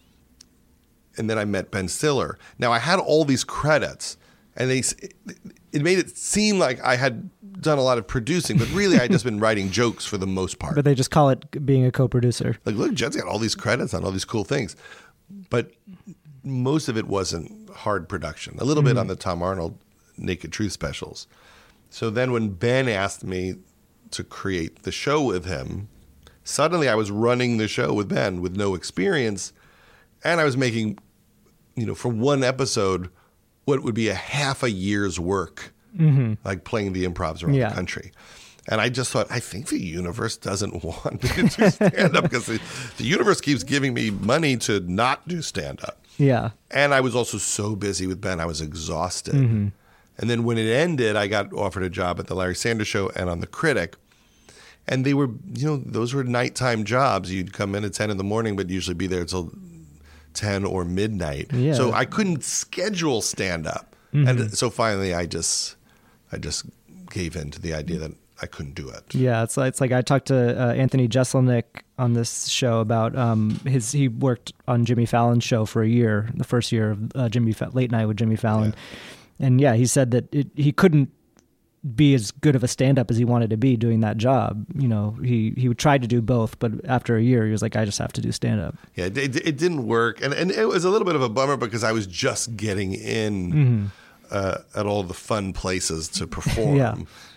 And then I met Ben Stiller. Now, I had all these credits, and they it made it seem like I had done a lot of producing, but really I had just been writing jokes for the most part. But they just call it being a co-producer. Like, look, Jed's got all these credits on all these cool things. But most of it wasn't hard production. A little mm-hmm. bit on the Tom Arnold Naked Truth specials. So then when Ben asked me to create the show with him, suddenly I was running the show with Ben with no experience, and I was making, you know, for one episode, what would be a half a year's work mm-hmm. like playing the improvs around Yeah. the country. And I just thought, I think the universe doesn't want me to do stand-up because the, the universe keeps giving me money to not do stand-up. Yeah. And I was also so busy with Ben, I was exhausted. Mm-hmm. And then when it ended, I got offered a job at the Larry Sanders Show and on The Critic. And they were, you know, those were nighttime jobs. You'd come in at ten in the morning, but usually be there till ten or midnight. Yeah. So I couldn't schedule stand-up. Mm-hmm. And so finally I just, I just gave in to the idea that I couldn't do it. Yeah, it's like, it's like I talked to uh, Anthony Jeselnik on this show about um, his. He worked on Jimmy Fallon's show for a year, the first year of uh, Jimmy Fa- Late Night with Jimmy Fallon, yeah. and yeah, he said that it, he couldn't be as good of a stand-up as he wanted to be doing that job. You know, he he tried to do both, but after a year, he was like, I just have to do stand-up. Yeah, it, it, it didn't work, and and it was a little bit of a bummer because I was just getting in Mm-hmm. uh, at all the fun places to perform. Yeah.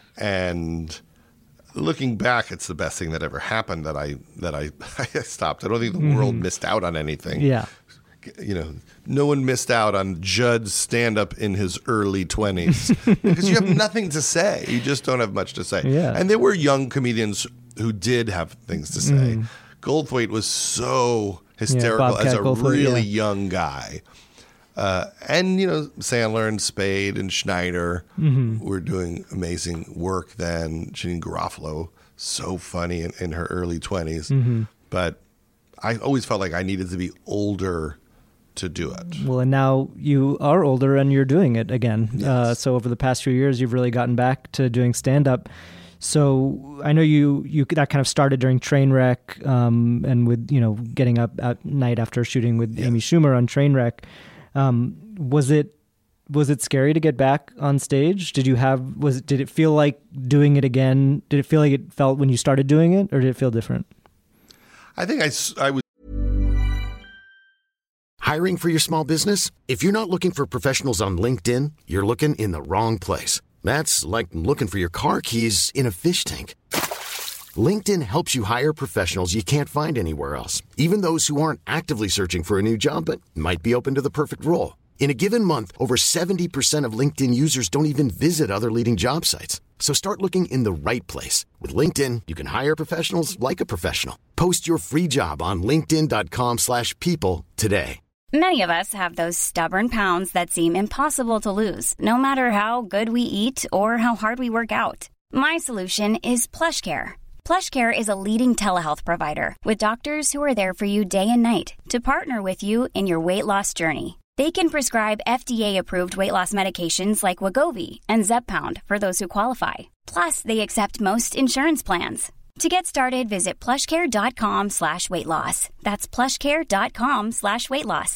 And looking back, it's the best thing that ever happened that I that I, I stopped. I don't think the Mm-hmm. world missed out on anything. Yeah. You know, no one missed out on Judd's stand-up in his early twenties because you have nothing to say. You just don't have much to say. Yeah. And there were young comedians who did have things to say. Mm. Goldthwait was so hysterical Bobcat as a Goldthwait, really yeah. young guy. Uh, and, you know, Sandler and Spade and Schneider Mm-hmm. were doing amazing work then. Janine Garofalo, so funny in, in her early twenties. Mm-hmm. But I always felt like I needed to be older to do it. Well, and now you are older and you're doing it again. Yes. Uh, so over the past few years, you've really gotten back to doing stand-up. So I know you, you that kind of started during Trainwreck um, and with, you know, getting up at night after shooting with Yes. Amy Schumer on Trainwreck. Um, was it was it scary to get back on stage? Did you have was did it feel like doing it again? Did it feel like it felt when you started doing it, or did it feel different? I think I, s- I was Hiring for your small business? If you're not looking for professionals on LinkedIn, you're looking in the wrong place. That's like looking for your car keys in a fish tank. LinkedIn helps you hire professionals you can't find anywhere else, even those who aren't actively searching for a new job but might be open to the perfect role. In a given month, over seventy percent of LinkedIn users don't even visit other leading job sites. So start looking in the right place. With LinkedIn, you can hire professionals like a professional. Post your free job on linkedin.com slash people today. Many of us have those stubborn pounds that seem impossible to lose, no matter how good we eat or how hard we work out. My solution is PlushCare. PlushCare is a leading telehealth provider with doctors who are there for you day and night to partner with you in your weight loss journey. They can prescribe F D A-approved weight loss medications like Wegovy and Zepbound for those who qualify. Plus, they accept most insurance plans. To get started, visit plushcare.com slash weight loss. That's plushcare.com slash weight loss.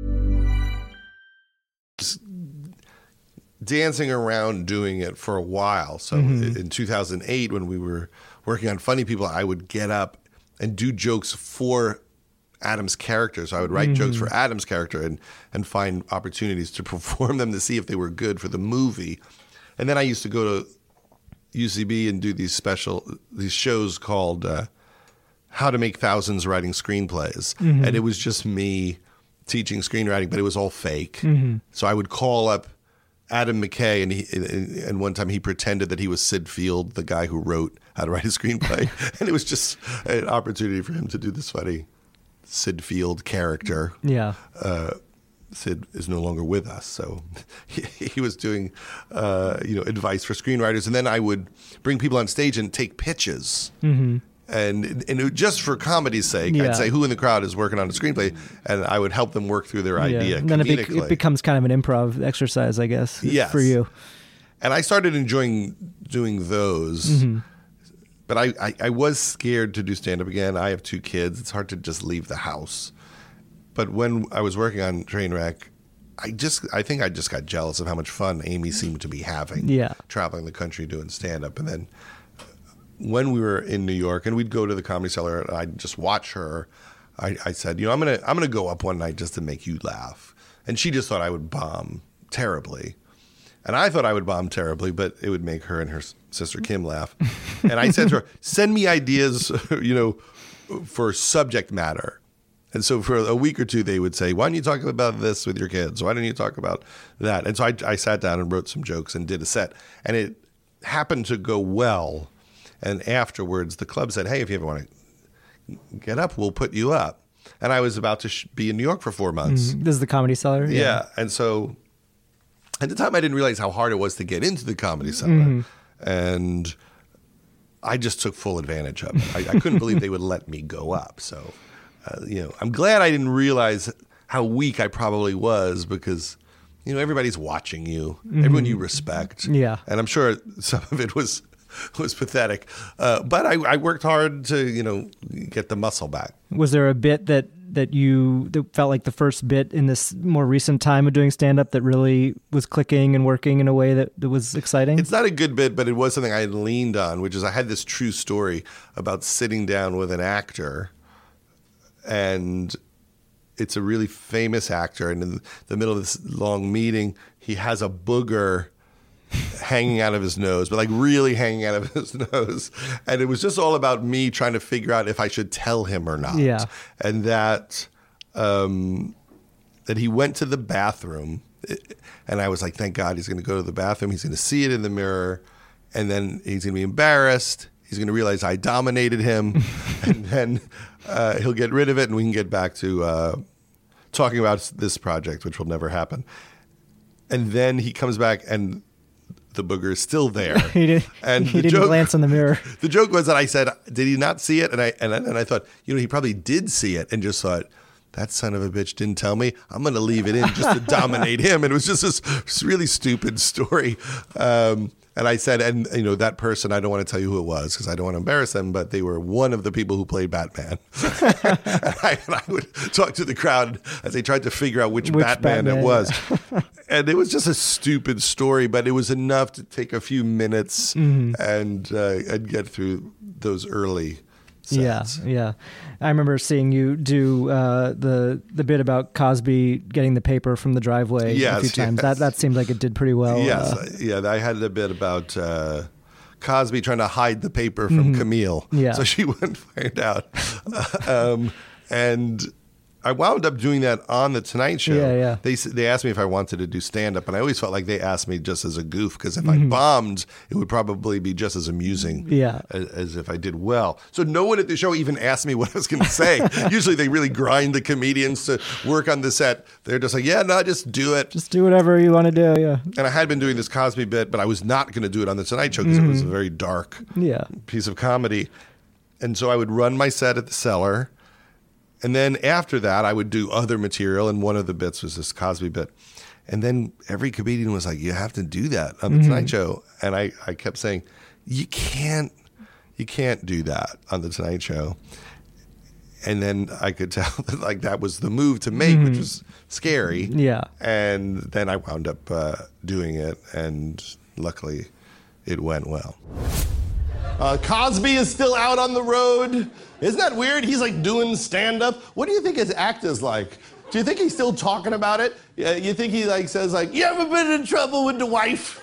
dancing around doing it for a while. So Mm-hmm. in two thousand eight, when we were working on Funny People, I would get up and do jokes for Adam's character. So I would write Mm-hmm. jokes for Adam's character and, and find opportunities to perform them to see if they were good for the movie. And then I used to go to U C B and do these special, these shows called uh, How to Make Thousands Writing Screenplays. Mm-hmm. And it was just me teaching screenwriting, but it was all fake. Mm-hmm. So I would call up Adam McKay, and he, and one time he pretended that he was Sid Field, the guy who wrote How to Write a Screenplay. And it was just an opportunity for him to do this funny Sid Field character. Yeah. Uh, Sid is no longer with us, so he, he was doing, uh, you know, advice for screenwriters, and then I would bring people on stage and take pitches, mm-hmm. and and it, just for comedy's sake, Yeah. I'd say who in the crowd is working on a screenplay, and I would help them work through their Yeah. idea And then it, bec- comedically. it becomes kind of an improv exercise, I guess, Yes. for you. And I started enjoying doing those. Mm-hmm. But I, I, I was scared to do stand-up again. I have two kids. It's hard to just leave the house. But when I was working on Trainwreck, I just I think I just got jealous of how much fun Amy seemed to be having. Yeah. Traveling the country doing stand-up. And then when we were in New York and we'd go to the Comedy Cellar and I'd just watch her, I, I said, you know, I'm gonna I'm gonna go up one night just to make you laugh. And she just thought I would bomb terribly. And I thought I would bomb terribly, but it would make her and her sister Kim laugh. And I said to her, send me ideas, you know, for subject matter. And so for a week or two, they would say, why don't you talk about this with your kids? Why don't you talk about that? And so I, I sat down and wrote some jokes and did a set. And it happened to go well. And afterwards, the club said, hey, if you ever want to get up, we'll put you up. And I was about to sh- be in New York for four months. Mm, this is the Comedy Cellar? Yeah. yeah. And so at the time, I didn't realize how hard it was to get into the Comedy Cellar. Mm-hmm. And I just took full advantage of it. I, I couldn't believe they would let me go up. So, uh, you know, I'm glad I didn't realize how weak I probably was because, you know, everybody's watching you, mm-hmm. everyone you respect. Yeah. And I'm sure some of it was was pathetic. Uh, but I, I worked hard to, you know, get the muscle back. Was there a bit that, that you that felt like the first bit in this more recent time of doing stand-up that really was clicking and working in a way that, that was exciting? It's not a good bit, but it was something I had leaned on, which is I had this true story about sitting down with an actor, and it's a really famous actor, and in the middle of this long meeting, he has a booger hanging out of his nose, but like really hanging out of his nose. And it was just all about me trying to figure out if I should tell him or not. Yeah. And that, um, that he went to the bathroom, and I was like, thank God he's going to go to the bathroom. He's going to see it in the mirror, and then he's going to be embarrassed. He's going to realize I dominated him, and then uh, he'll get rid of it, and we can get back to uh, talking about this project, which will never happen. And then he comes back, and the booger is still there. he didn't, and he the didn't joke, glance in the mirror. The joke was that I said, did he not see it? And I and then I thought, you know, he probably did see it and just thought, that son of a bitch didn't tell me. I'm going to leave it in just to dominate him. And it was just this, this really stupid story. Um, and I said, and you know, that person, I don't want to tell you who it was because I don't want to embarrass them, but they were one of the people who played Batman. and, I, and I would talk to the crowd as they tried to figure out which, which Batman, Batman it was. And it was just a stupid story, but it was enough to take a few minutes mm-hmm. and uh, and get through those early sets. Yeah, yeah. I remember seeing you do uh, the the bit about Cosby getting the paper from the driveway yes, a few times. Yes. That that seemed like it did pretty well. Yes, uh, yeah. I had a bit about uh, Cosby trying to hide the paper from mm-hmm. Camille, yeah. so she wouldn't find out. um, and I wound up doing that on the Tonight Show. Yeah, yeah. They they asked me if I wanted to do stand-up, and I always felt like they asked me just as a goof, because if mm-hmm. I bombed, it would probably be just as amusing yeah. as, as if I did well. So no one at the show even asked me what I was going to say. Usually they really grind the comedians to work on the set. They're just like, yeah, no, just do it. Just do whatever you want to do, yeah. And I had been doing this Cosby bit, but I was not going to do it on the Tonight Show because mm-hmm. it was a very dark yeah. piece of comedy. And so I would run my set at the Cellar. And then after that, I would do other material, and one of the bits was this Cosby bit. And then every comedian was like, you have to do that on the mm-hmm. Tonight Show. And I, I kept saying, you can't, you can't do that on the Tonight Show. And then I could tell that like that was the move to make, mm-hmm. which was scary. Yeah. And then I wound up uh, doing it, and luckily it went well. Uh, Cosby is still out on the road. Isn't that weird? He's like doing stand-up. What do you think his act is like? Do you think he's still talking about it? Yeah, you think he like says like, you ever been in trouble with the wife?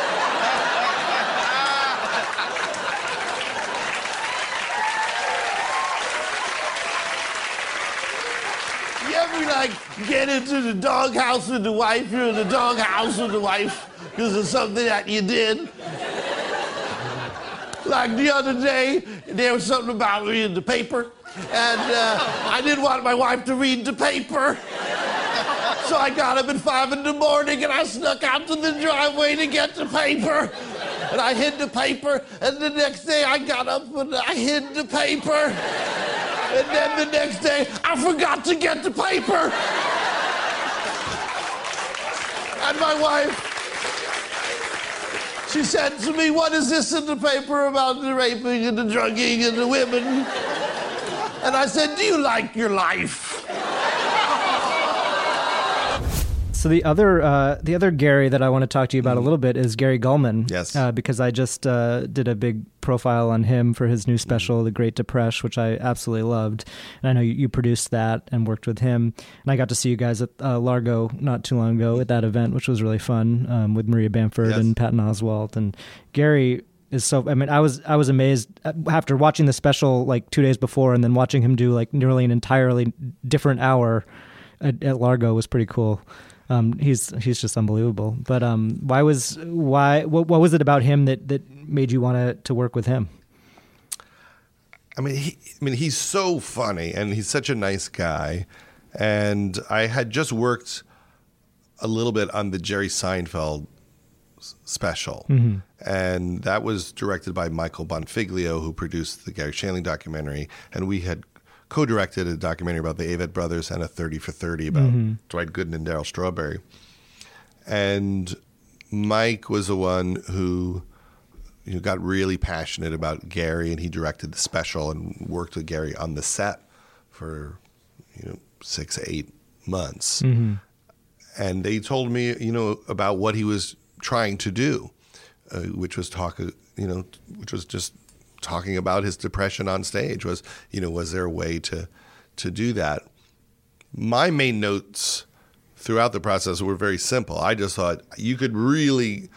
You ever like get into the doghouse with the wife? You're in the doghouse with the wife because of something that you did? Like the other day, there was something about reading the paper, and uh, I didn't want my wife to read the paper. So I got up at five in the morning, and I snuck out to the driveway to get the paper. And I hid the paper, and the next day I got up and I hid the paper. And then the next day, I forgot to get the paper. And my wife, she said to me, what is this in the paper about the raping and the drugging and the women? And I said, do you like your life? So the other uh, the other Gary that I want to talk to you about a little bit is Gary Gulman. Yes. Uh, because I just uh, did a big profile on him for his new special, The Great Depression, which I absolutely loved. And I know you, you produced that and worked with him. And I got to see you guys at uh, Largo not too long ago at that event, which was really fun, um, with Maria Bamford yes. and Patton Oswalt. And Gary is so. I mean, I was I was amazed after watching the special like two days before, and then watching him do like nearly an entirely different hour at, at Largo was pretty cool. Um, he's he's just unbelievable. But um, why was why what, what was it about him that, that made you want to to work with him? I mean, he, I mean, he's so funny, and he's such a nice guy. And I had just worked a little bit on the Jerry Seinfeld s- special, mm-hmm. and that was directed by Michael Bonfiglio, who produced the Gary Shandling documentary, and we had co-directed a documentary about the Avett brothers and a thirty for thirty about mm-hmm. Dwight Gooden and Darryl Strawberry. And Mike was the one who you know, got really passionate about Gary, and he directed the special and worked with Gary on the set for you know six, eight months. Mm-hmm. And they told me, you know, about what he was trying to do, uh, which was talk, you know, which was just talking about his depression on stage. Was, you know, was there a way to to do that? My main notes throughout the process were very simple. I just thought you could really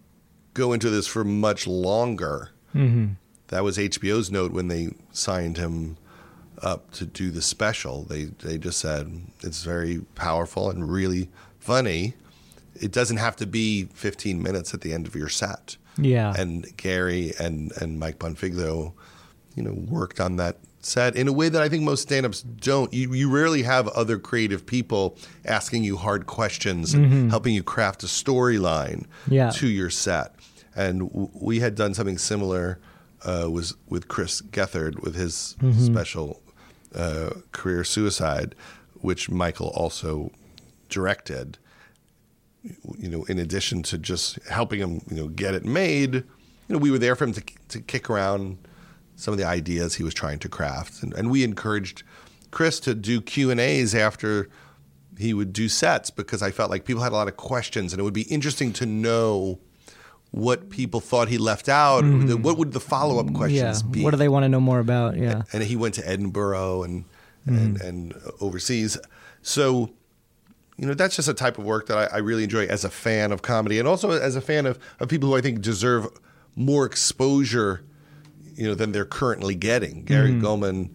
go into this for much longer. Mm-hmm. That was H B O's note when they signed him up to do the special. They they just said it's very powerful and really funny. It doesn't have to be fifteen minutes at the end of your set. Yeah. And Gary and, and Mike Bonfiglio, you know, worked on that set in a way that I think most stand-ups don't. You you rarely have other creative people asking you hard questions and mm-hmm. helping you craft a storyline yeah. to your set. And w- we had done something similar uh, was with Chris Gethard with his mm-hmm. special uh, Career Suicide, which Michael also directed. You know, in addition to just helping him, you know, get it made, you know, we were there for him to to kick around some of the ideas he was trying to craft, and, and we encouraged Chris to do Q and A's after he would do sets, because I felt like people had a lot of questions, and it would be interesting to know what people thought he left out. Mm-hmm. What would the follow up questions yeah. be? What do they want to know more about? Yeah, and, and he went to Edinburgh and mm-hmm. and, and overseas, so. You know, that's just a type of work that I, I really enjoy as a fan of comedy, and also as a fan of, of people who I think deserve more exposure, you know, than they're currently getting. Gary mm. Goldman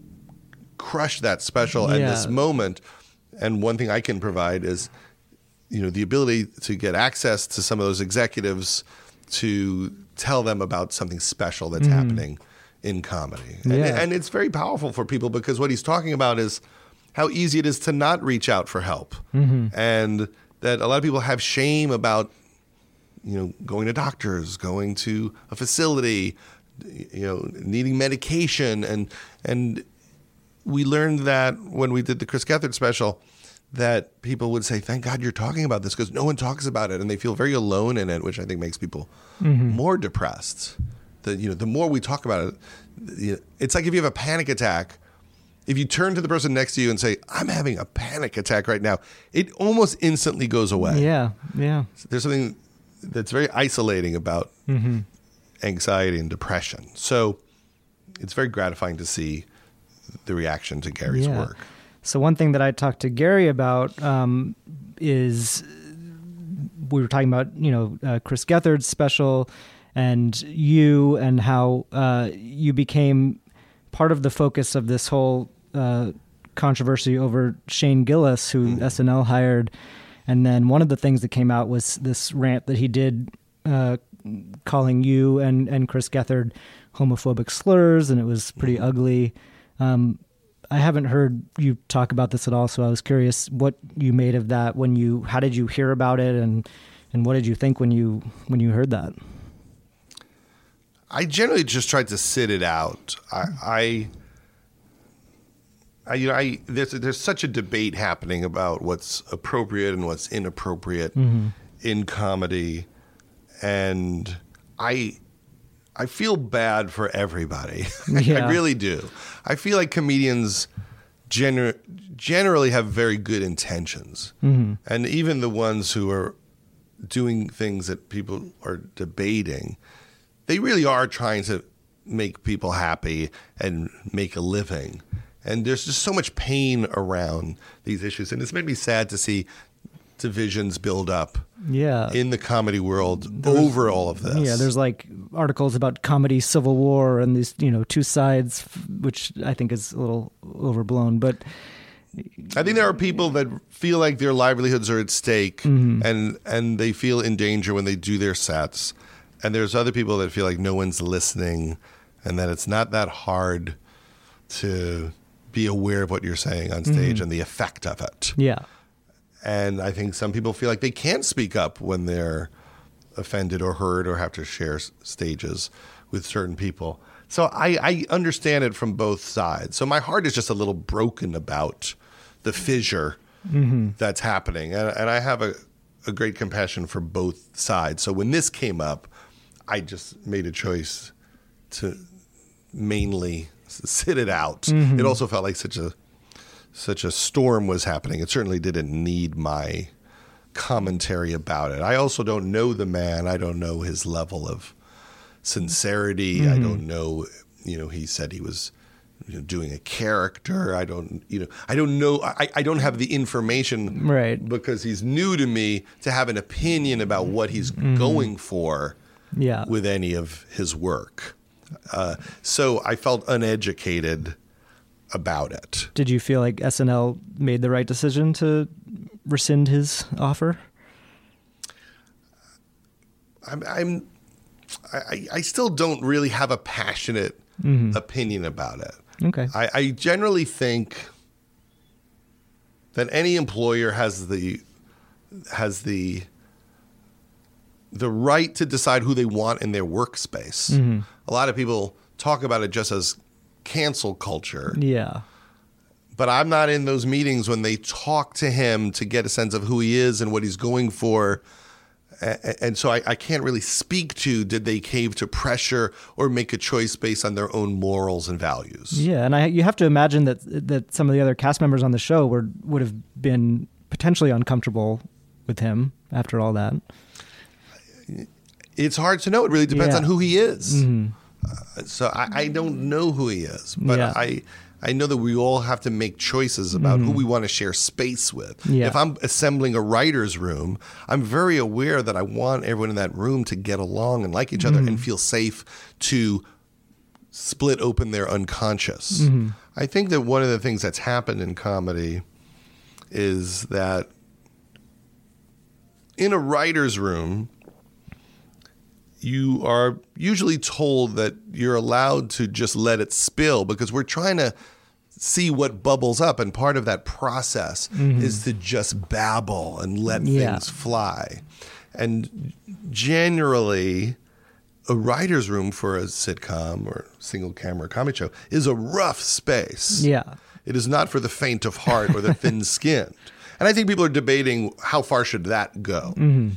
crushed that special yeah. at this moment, and one thing I can provide is, you know, the ability to get access to some of those executives to tell them about something special that's mm. happening in comedy. And, yeah. and it's very powerful for people, because what he's talking about is how easy it is to not reach out for help. Mm-hmm. And that a lot of people have shame about, you know, going to doctors, going to a facility, you know, needing medication. And and we learned that when we did the Chris Gethard special, that people would say, thank God you're talking about this, because no one talks about it. And they feel very alone in it, which I think makes people mm-hmm. more depressed. The, you know, the more we talk about it, it's like if you have a panic attack, if you turn to the person next to you and say, I'm having a panic attack right now, it almost instantly goes away. Yeah, yeah. There's something that's very isolating about mm-hmm. anxiety and depression. So it's very gratifying to see the reaction to Gary's yeah. work. So one thing that I talked to Gary about um, is we were talking about, you know, uh, Chris Gethard's special and you and how uh, you became part of the focus of this whole Uh, controversy over Shane Gillis, who mm. S N L hired. And then one of the things that came out was this rant that he did uh, calling you and, and Chris Gethard homophobic slurs, and it was pretty mm. ugly. Um, I haven't heard you talk about this at all, so I was curious what you made of that when you, how did you hear about it, and, and what did you think when you when you heard that? I generally just tried to sit it out. I... I I, you know, I there's there's such a debate happening about what's appropriate and what's inappropriate mm-hmm. in comedy, and I I feel bad for everybody. Yeah. I really do. I feel like comedians gener- generally have very good intentions, mm-hmm. and even the ones who are doing things that people are debating, they really are trying to make people happy and make a living. And there's just so much pain around these issues. And it's made me sad to see divisions build up yeah. in the comedy world there's, over all of this. Yeah, there's like articles about comedy civil war and these, you know, two sides, which I think is a little overblown. But I think there are people that feel like their livelihoods are at stake mm-hmm. and and they feel in danger when they do their sets. And there's other people that feel like no one's listening and that it's not that hard to be aware of what you're saying on stage mm-hmm. and the effect of it. Yeah. And I think some people feel like they can't speak up when they're offended or hurt or have to share s- stages with certain people. So I, I understand it from both sides. So my heart is just a little broken about the fissure mm-hmm. that's happening. And, and I have a, a great compassion for both sides. So when this came up, I just made a choice to mainly sit it out. Mm-hmm. It also felt like such a such a storm was happening. It certainly didn't need my commentary about it. I also don't know the man. I don't know his level of sincerity. Mm-hmm. I don't know, you know, he said he was you know, doing a character. I don't, you know, I don't know. I, I don't have the information right. because he's new to me to have an opinion about what he's mm-hmm. going for yeah. with any of his work. Uh, so I felt uneducated about it. Did you feel like S N L made the right decision to rescind his offer? I'm, I'm I, I still don't really have a passionate mm-hmm. opinion about it. Okay. I, I generally think that any employer has the has the the right to decide who they want in their workspace. Mm-hmm. A lot of people talk about it just as cancel culture. Yeah. But I'm not in those meetings when they talk to him to get a sense of who he is and what he's going for. And so I, I can't really speak to did they cave to pressure or make a choice based on their own morals and values. Yeah, and I, you have to imagine that that some of the other cast members on the show were would have been potentially uncomfortable with him after all that. It's hard to know. It really depends yeah. on who he is. Mm-hmm. Uh, so I, I don't know who he is, but yeah. I I know that we all have to make choices about mm-hmm. who we want to share space with. Yeah. If I'm assembling a writer's room, I'm very aware that I want everyone in that room to get along and like each other mm-hmm. and feel safe to split open their unconscious. Mm-hmm. I think that one of the things that's happened in comedy is that in a writer's room, you are usually told that you're allowed to just let it spill because we're trying to see what bubbles up. And part of that process mm-hmm. is to just babble and let yeah. things fly. And generally, a writer's room for a sitcom or single camera comedy show is a rough space. Yeah. It is not for the faint of heart or the thin-skinned. And I think people are debating how far should that go. Mm-hmm.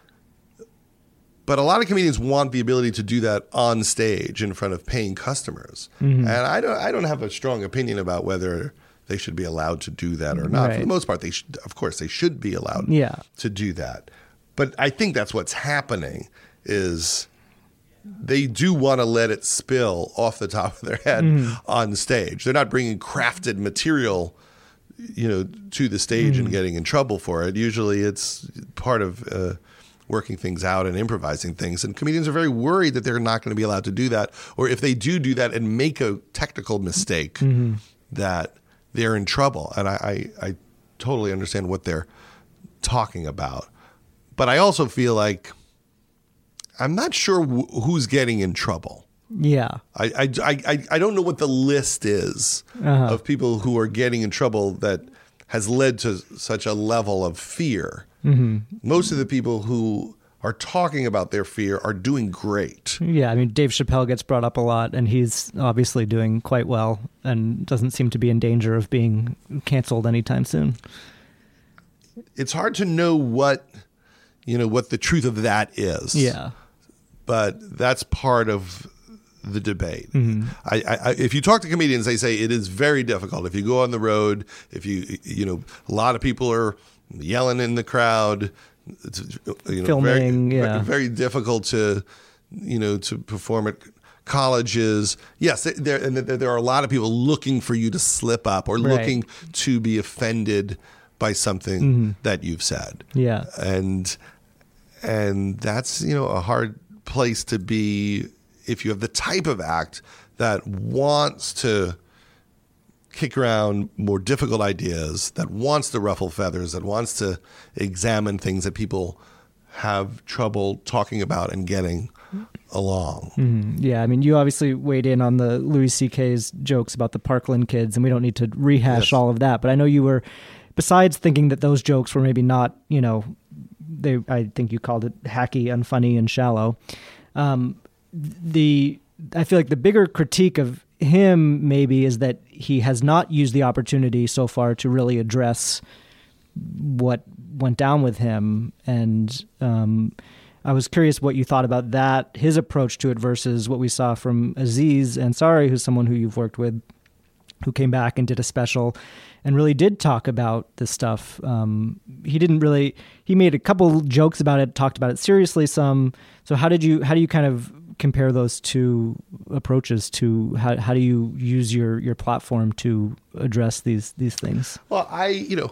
But a lot of comedians want the ability to do that on stage in front of paying customers. Mm-hmm. And I don't I don't have a strong opinion about whether they should be allowed to do that or not. Right. For the most part, they should, of course, they should be allowed yeah. to do that. But I think that's what's happening is they do want to let it spill off the top of their head mm-hmm. on stage. They're not bringing crafted material, you know, to the stage mm-hmm. and getting in trouble for it. Usually it's part of uh, working things out and improvising things. And comedians are very worried that they're not going to be allowed to do that. Or if they do do that and make a technical mistake, mm-hmm. that they're in trouble. And I, I, I totally understand what they're talking about. But I also feel like I'm not sure wh- who's getting in trouble. Yeah. I, I, I, I don't know what the list is uh-huh. of people who are getting in trouble that has led to such a level of fear. Mm-hmm. Most of the people who are talking about their fear are doing great. Yeah, I mean, Dave Chappelle gets brought up a lot, and he's obviously doing quite well and doesn't seem to be in danger of being canceled anytime soon. It's hard to know what, you know, what the truth of that is. Yeah. But that's part of the debate. Mm-hmm. I, I, if you talk to comedians, they say it is very difficult. If you go on the road, if you, you know, a lot of people are yelling in the crowd, it's, you know, filming, very, yeah. very difficult to, you know, to perform at colleges. Yes, there, and there are a lot of people looking for you to slip up or right. looking to be offended by something mm-hmm. that you've said. Yeah. And, and that's, you know, a hard place place to be if you have the type of act that wants to kick around more difficult ideas, that wants to ruffle feathers, that wants to examine things that people have trouble talking about and getting along. Mm-hmm. Yeah, I mean, you obviously weighed in on the Louis C K's jokes about the Parkland kids, and we don't need to rehash Yes. all of that. But I know you were, besides thinking that those jokes were maybe not, you know, they, I think you called it hacky, unfunny, and shallow. Um, the I feel like the bigger critique of him maybe is that he has not used the opportunity so far to really address what went down with him. And um, I was curious what you thought about that, his approach to it versus what we saw from Aziz Ansari, who's someone who you've worked with, who came back and did a special and really did talk about this stuff. Um, he didn't really, he made a couple jokes about it, talked about it seriously some. So how did you, how do you kind of compare those two approaches to how, how do you use your, your platform to address these, these things? Well, I, you know,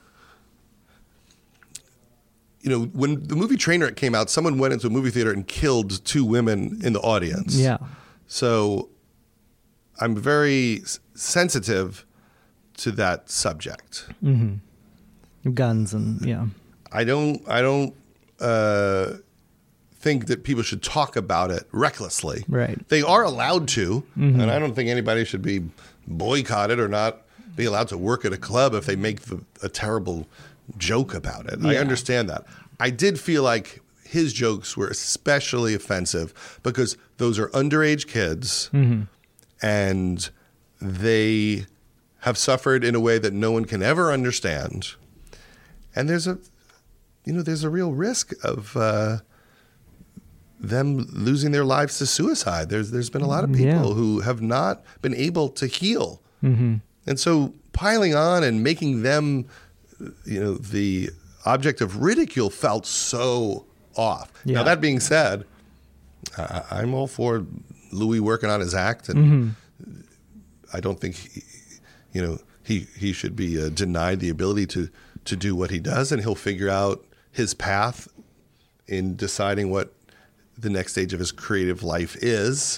you know, when the movie Trainwreck came out, someone went into a movie theater and killed two women in the audience. Yeah. So I'm very s- sensitive to that subject. Mm-hmm. Guns and yeah. I don't, I don't uh, think that people should talk about it recklessly. Right. They are allowed to, Mm-hmm. and I don't think anybody should be boycotted or not be allowed to work at a club if they make the, a terrible joke about it. I Yeah. understand that. I did feel like his jokes were especially offensive because those are underage kids Mm-hmm. and they have suffered in a way that no one can ever understand. And there's a, you know, there's a real risk of uh, them losing their lives to suicide. There's there's been a lot of people Yeah. who have not been able to heal. Mm-hmm. And so piling on and making them, you know, the object of ridicule felt so off. Yeah. Now, that being said, I, I'm all for Louis working on his act, and Mm-hmm. I don't think, he, you know, he he should be uh, denied the ability to to do what he does, and he'll figure out his path in deciding what the next stage of his creative life is.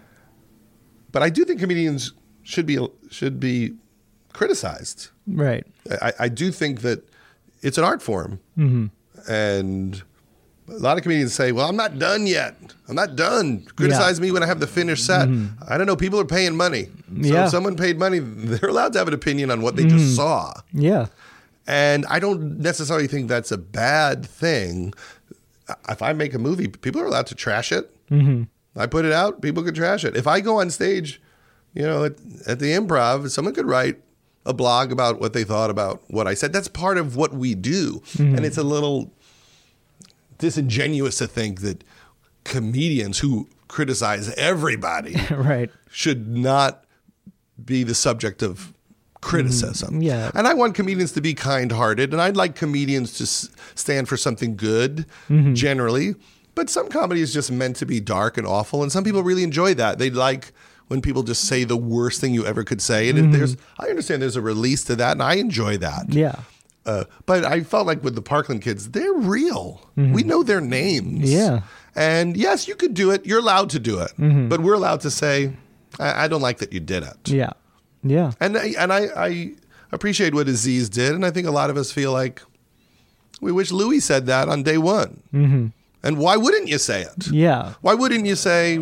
But I do think comedians should be should be criticized. Right. I, I do think that it's an art form. Mm-hmm. And a lot of comedians say, well, I'm not done yet. I'm not done. Criticize Yeah. me when I have the finished set. I don't know. People are paying money. So Yeah. if someone paid money, they're allowed to have an opinion on what they Mm-hmm. just saw. Yeah. And I don't necessarily think that's a bad thing. If I make a movie, people are allowed to trash it. Mm-hmm. I put it out, people could trash it. If I go on stage, you know, at, at the Improv, someone could write a blog about what they thought about what I said. That's part of what we do. Mm-hmm. And it's a little disingenuous to think that comedians who criticize everybody Right. should not be the subject of criticism. Yeah. And I want comedians to be kind-hearted, and I'd like comedians to s- stand for something good, Mm-hmm. generally. But some comedy is just meant to be dark and awful, and some people really enjoy that. They like when people just say the worst thing you ever could say. And if there's, I understand there's a release to that, and I enjoy that. Mm-hmm. Yeah. Uh, but I felt like with the Parkland kids, they're real. We know their names. Mm-hmm. Yeah. And yes, you could do it. You're allowed to do it. But we're allowed to say, I, I don't like that you did it. Mm-hmm. Yeah. Yeah. And I, and I, I appreciate what Aziz did, and I think a lot of us feel like we wish Louis said that on day one. Mm-hmm. And why wouldn't you say it? Yeah. Why wouldn't you say,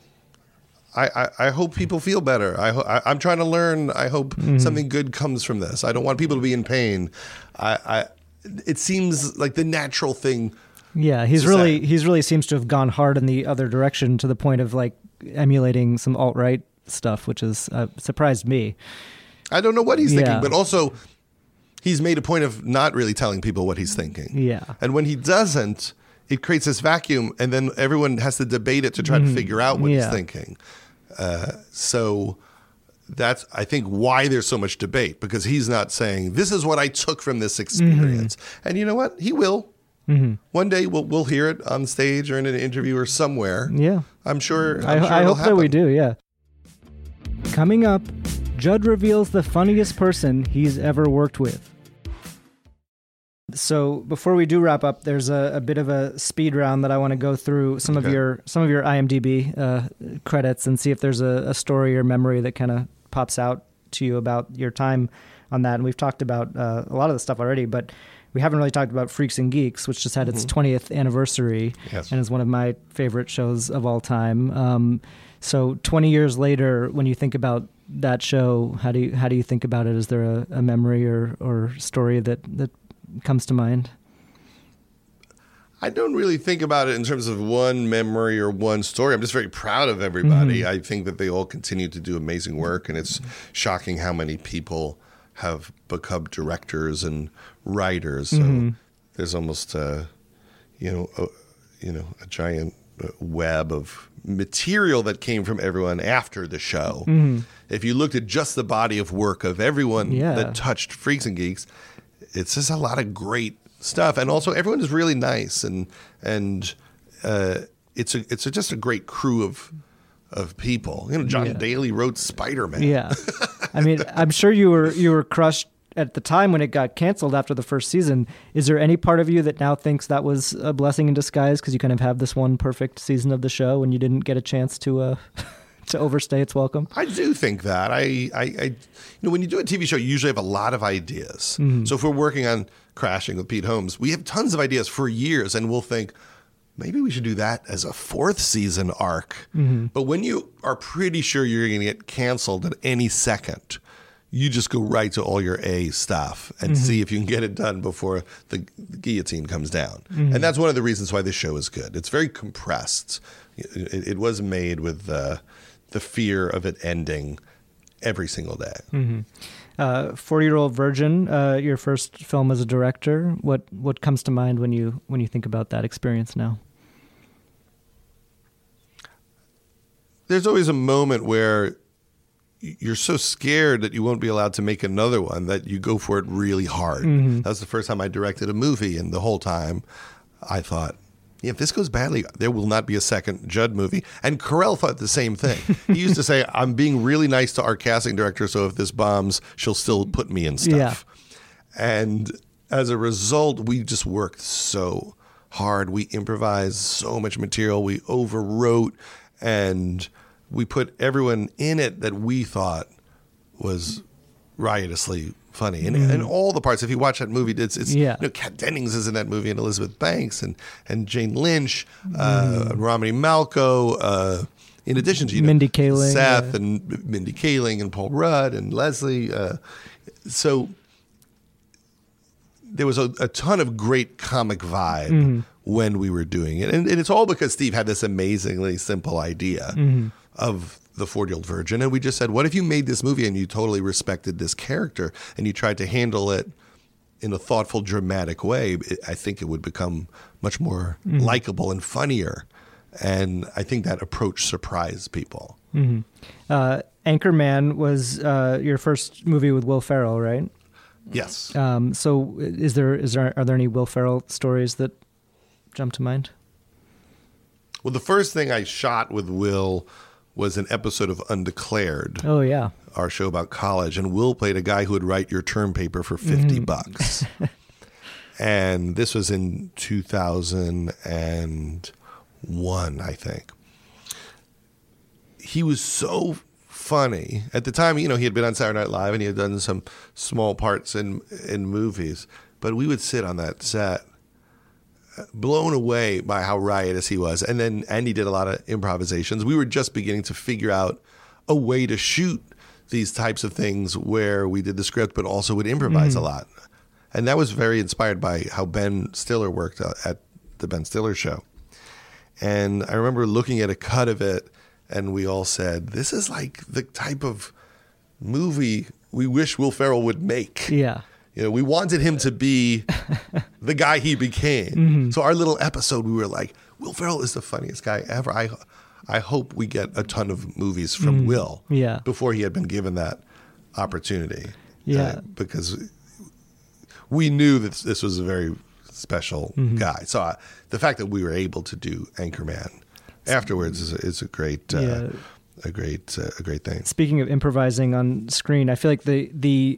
I, I, I hope people feel better. I, ho- I, I'm trying to learn. I hope something good comes from this. I don't want people to be in pain. I, I, it seems like the natural thing. Yeah, he's to really say. he's really seems to have gone hard in the other direction to the point of like emulating some alt-right stuff, which has uh, surprised me. I don't know what he's Yeah. thinking, but also he's made a point of not really telling people what he's thinking. Yeah. And when he doesn't, it creates this vacuum, and then everyone has to debate it to try to figure out what Yeah. he's thinking. Uh, so that's, I think, why there's so much debate, because he's not saying, this is what I took from this experience. And you know what? He will. One day we'll we'll hear it on stage or in an interview or somewhere. Yeah. I'm sure. I, I'm sure I it'll hope that we happen. do, yeah. Coming up, Judd reveals the funniest person he's ever worked with. So before we do wrap up, there's a, a bit of a speed round that I want to go through some Okay. of your some of your IMDb uh, credits and see if there's a, a story or memory that kind of pops out to you about your time on that. And we've talked about uh, a lot of the stuff already, but we haven't really talked about Freaks and Geeks, which just had its twentieth anniversary Yes. and is one of my favorite shows of all time. Um, so twenty years later, when you think about that show, how do you how do you think about it? Is there a, a memory or, or story that, that comes to mind? I don't really think about it in terms of one memory or one story. I'm just very proud of everybody. I think that they all continue to do amazing work, and it's shocking how many people have become directors and writers. So there's almost a, you know, a, you know, a giant web of material that came from everyone after the show. If you looked at just the body of work of everyone Yeah. that touched Freaks and Geeks, it's just a lot of great stuff, and also everyone is really nice, and and uh, it's a it's a, just a great crew of of people. You know, John Yeah. Daly wrote Spider-Man. Yeah. I mean, I'm sure you were you were crushed at the time when it got canceled after the first season. Is there any part of you that now thinks that was a blessing in disguise because you kind of have this one perfect season of the show and you didn't get a chance to uh, to overstay its welcome? I do think that. I, I, I, you know, when you do a T V show, you usually have a lot of ideas. So if we're working on Crashing with Pete Holmes, we have tons of ideas for years, and we'll think, maybe we should do that as a fourth season arc. But when you are pretty sure you're going to get canceled at any second, you just go right to all your A stuff and see if you can get it done before the, the guillotine comes down. And that's one of the reasons why this show is good. It's very compressed. It, it was made with uh, the fear of it ending every single day. Uh, forty-Year-Old Virgin, uh, your first film as a director. What what comes to mind when you when you think about that experience now? There's always a moment where you're so scared that you won't be allowed to make another one that you go for it really hard. That was the first time I directed a movie, and the whole time I thought, yeah, if this goes badly, there will not be a second Judd movie. And Carell thought the same thing. He used to say, I'm being really nice to our casting director, so if this bombs, she'll still put me in stuff. Yeah. And as a result, we just worked so hard. We improvised so much material. We overwrote, and we put everyone in it that we thought was riotously funny. And, and all the parts, if you watch that movie, it's, it's Yeah. you know, Kat Dennings is in that movie, and Elizabeth Banks, and, and Jane Lynch, uh, Romney Malco, uh, in addition to you know, Mindy Kaling, Seth, uh, and Mindy Kaling, and Paul Rudd, and Leslie. Uh, so there was a, a ton of great comic vibe when we were doing it. And, and it's all because Steve had this amazingly simple idea of the forty-Year-Old Virgin. And we just said, what if you made this movie and you totally respected this character and you tried to handle it in a thoughtful, dramatic way? It, I think it would become much more likable and funnier. And I think that approach surprised people. Uh, Anchorman was uh, your first movie with Will Ferrell, right? Yes. Um, so is there is there are there any Will Ferrell stories that jump to mind? Well, the first thing I shot with Will was an episode of Undeclared, Oh yeah. our show about college, and Will played a guy who would write your term paper for fifty bucks. And this was in two thousand one, I think. He was so funny. At the time, you know, he had been on Saturday Night Live and he had done some small parts in in movies, but we would sit on that set blown away by how riotous he was. And then Andy did a lot of improvisations. We were just beginning to figure out a way to shoot these types of things where we did the script but also would improvise a lot. And that was very inspired by how Ben Stiller worked at the Ben Stiller show. And I remember looking at a cut of it and we all said, this is like the type of movie we wish Will Ferrell would make. Yeah. You know, we wanted him to be the guy he became. Mm-hmm. So our little episode, we were like, Will Ferrell is the funniest guy ever. I I hope we get a ton of movies from Will Yeah. before he had been given that opportunity. Yeah. Uh, because we knew that this was a very special guy. So uh, the fact that we were able to do Anchorman afterwards is a, is a great, uh, Yeah. a great, uh, a great thing. Speaking of improvising on screen, I feel like the the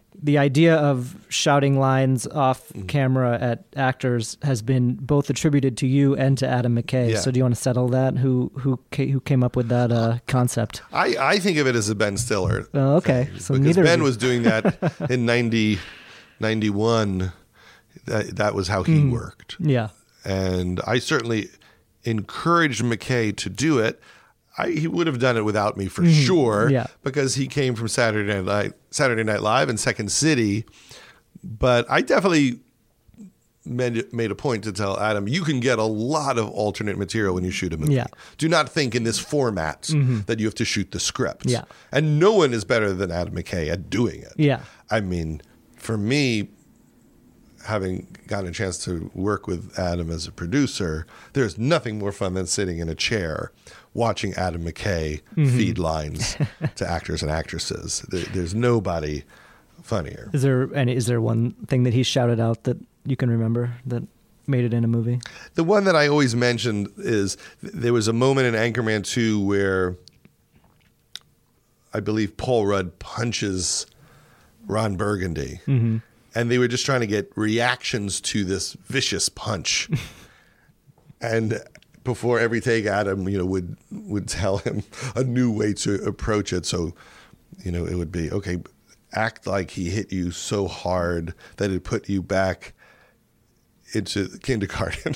the idea of shouting lines off Mm-hmm. camera at actors has been both attributed to you and to Adam McKay. Yeah. So do you want to settle that? Who who ca- who came up with that uh, concept? I, I think of it as a Ben Stiller. Oh, okay. thing, So because neither of Ben you- was doing that in ninety, ninety-one. That, that was how he worked. Yeah. And I certainly encouraged McKay to do it. I, he would have done it without me for sure, Yeah. because he came from Saturday Night Live, Saturday Night Live and Second City. But I definitely made, made a point to tell Adam, you can get a lot of alternate material when you shoot a movie. Yeah. Do not think in this format that you have to shoot the script. Yeah. And no one is better than Adam McKay at doing it. Yeah. I mean, for me, having gotten a chance to work with Adam as a producer, there's nothing more fun than sitting in a chair watching Adam McKay feed lines to actors and actresses. There, there's nobody funnier. Is there any? Is there one thing that he shouted out that you can remember that made it in a movie? The one that I always mentioned is th- there was a moment in Anchorman two where I believe Paul Rudd punches Ron Burgundy. Mm-hmm. And they were just trying to get reactions to this vicious punch. And before every take, Adam, you know, would would tell him a new way to approach it. So, you know, it would be, okay, act like he hit you so hard that it put you back into kindergarten.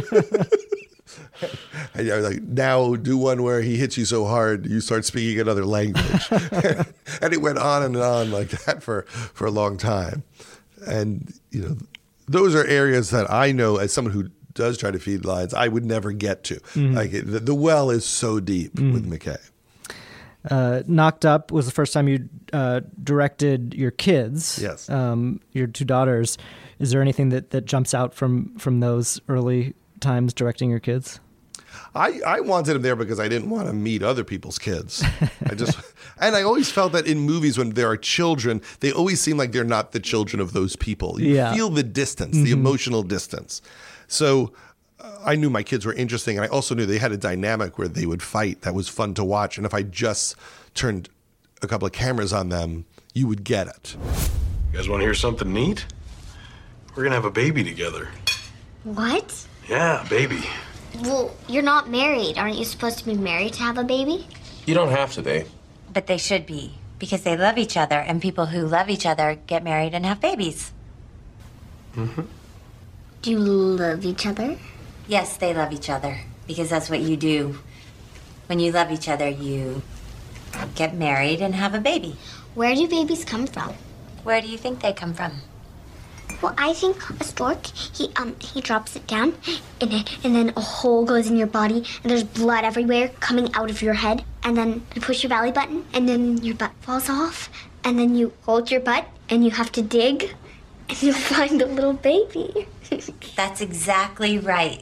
And I was like, now do one where he hits you so hard you start speaking another language. And it went on and on like that for, for a long time. And, you know, those are areas that I know as someone who does try to feed lines, I would never get to. Mm-hmm. Like it, the, the well is so deep Mm. with McKay. Uh, Knocked Up was the first time you uh, directed your kids. Yes. Um, your two daughters. Is there anything that, that jumps out from, from those early times directing your kids? I, I wanted him there because I didn't want to meet other people's kids. I just, and I always felt that in movies when there are children, they always seem like they're not the children of those people. You Yeah. feel the distance, the emotional distance. So uh, I knew my kids were interesting, and I also knew they had a dynamic where they would fight that was fun to watch. And if I just turned a couple of cameras on them, you would get it. You guys want to hear something neat? We're gonna have a baby together. What? Yeah, baby. Well, you're not married. Aren't you supposed to be married to have a baby? You don't have to, babe. But they should be, because they love each other, and people who love each other get married and have babies. Mm-hmm. Do you love each other? Yes, they love each other, because that's what you do. When you love each other, you get married and have a baby. Where do babies come from? Where do you think they come from? Well, I think a stork, he um he drops it down, and then, and then a hole goes in your body, and there's blood everywhere coming out of your head, and then you push your belly button, and then your butt falls off, and then you hold your butt, and you have to dig, and you find a little baby. That's exactly right.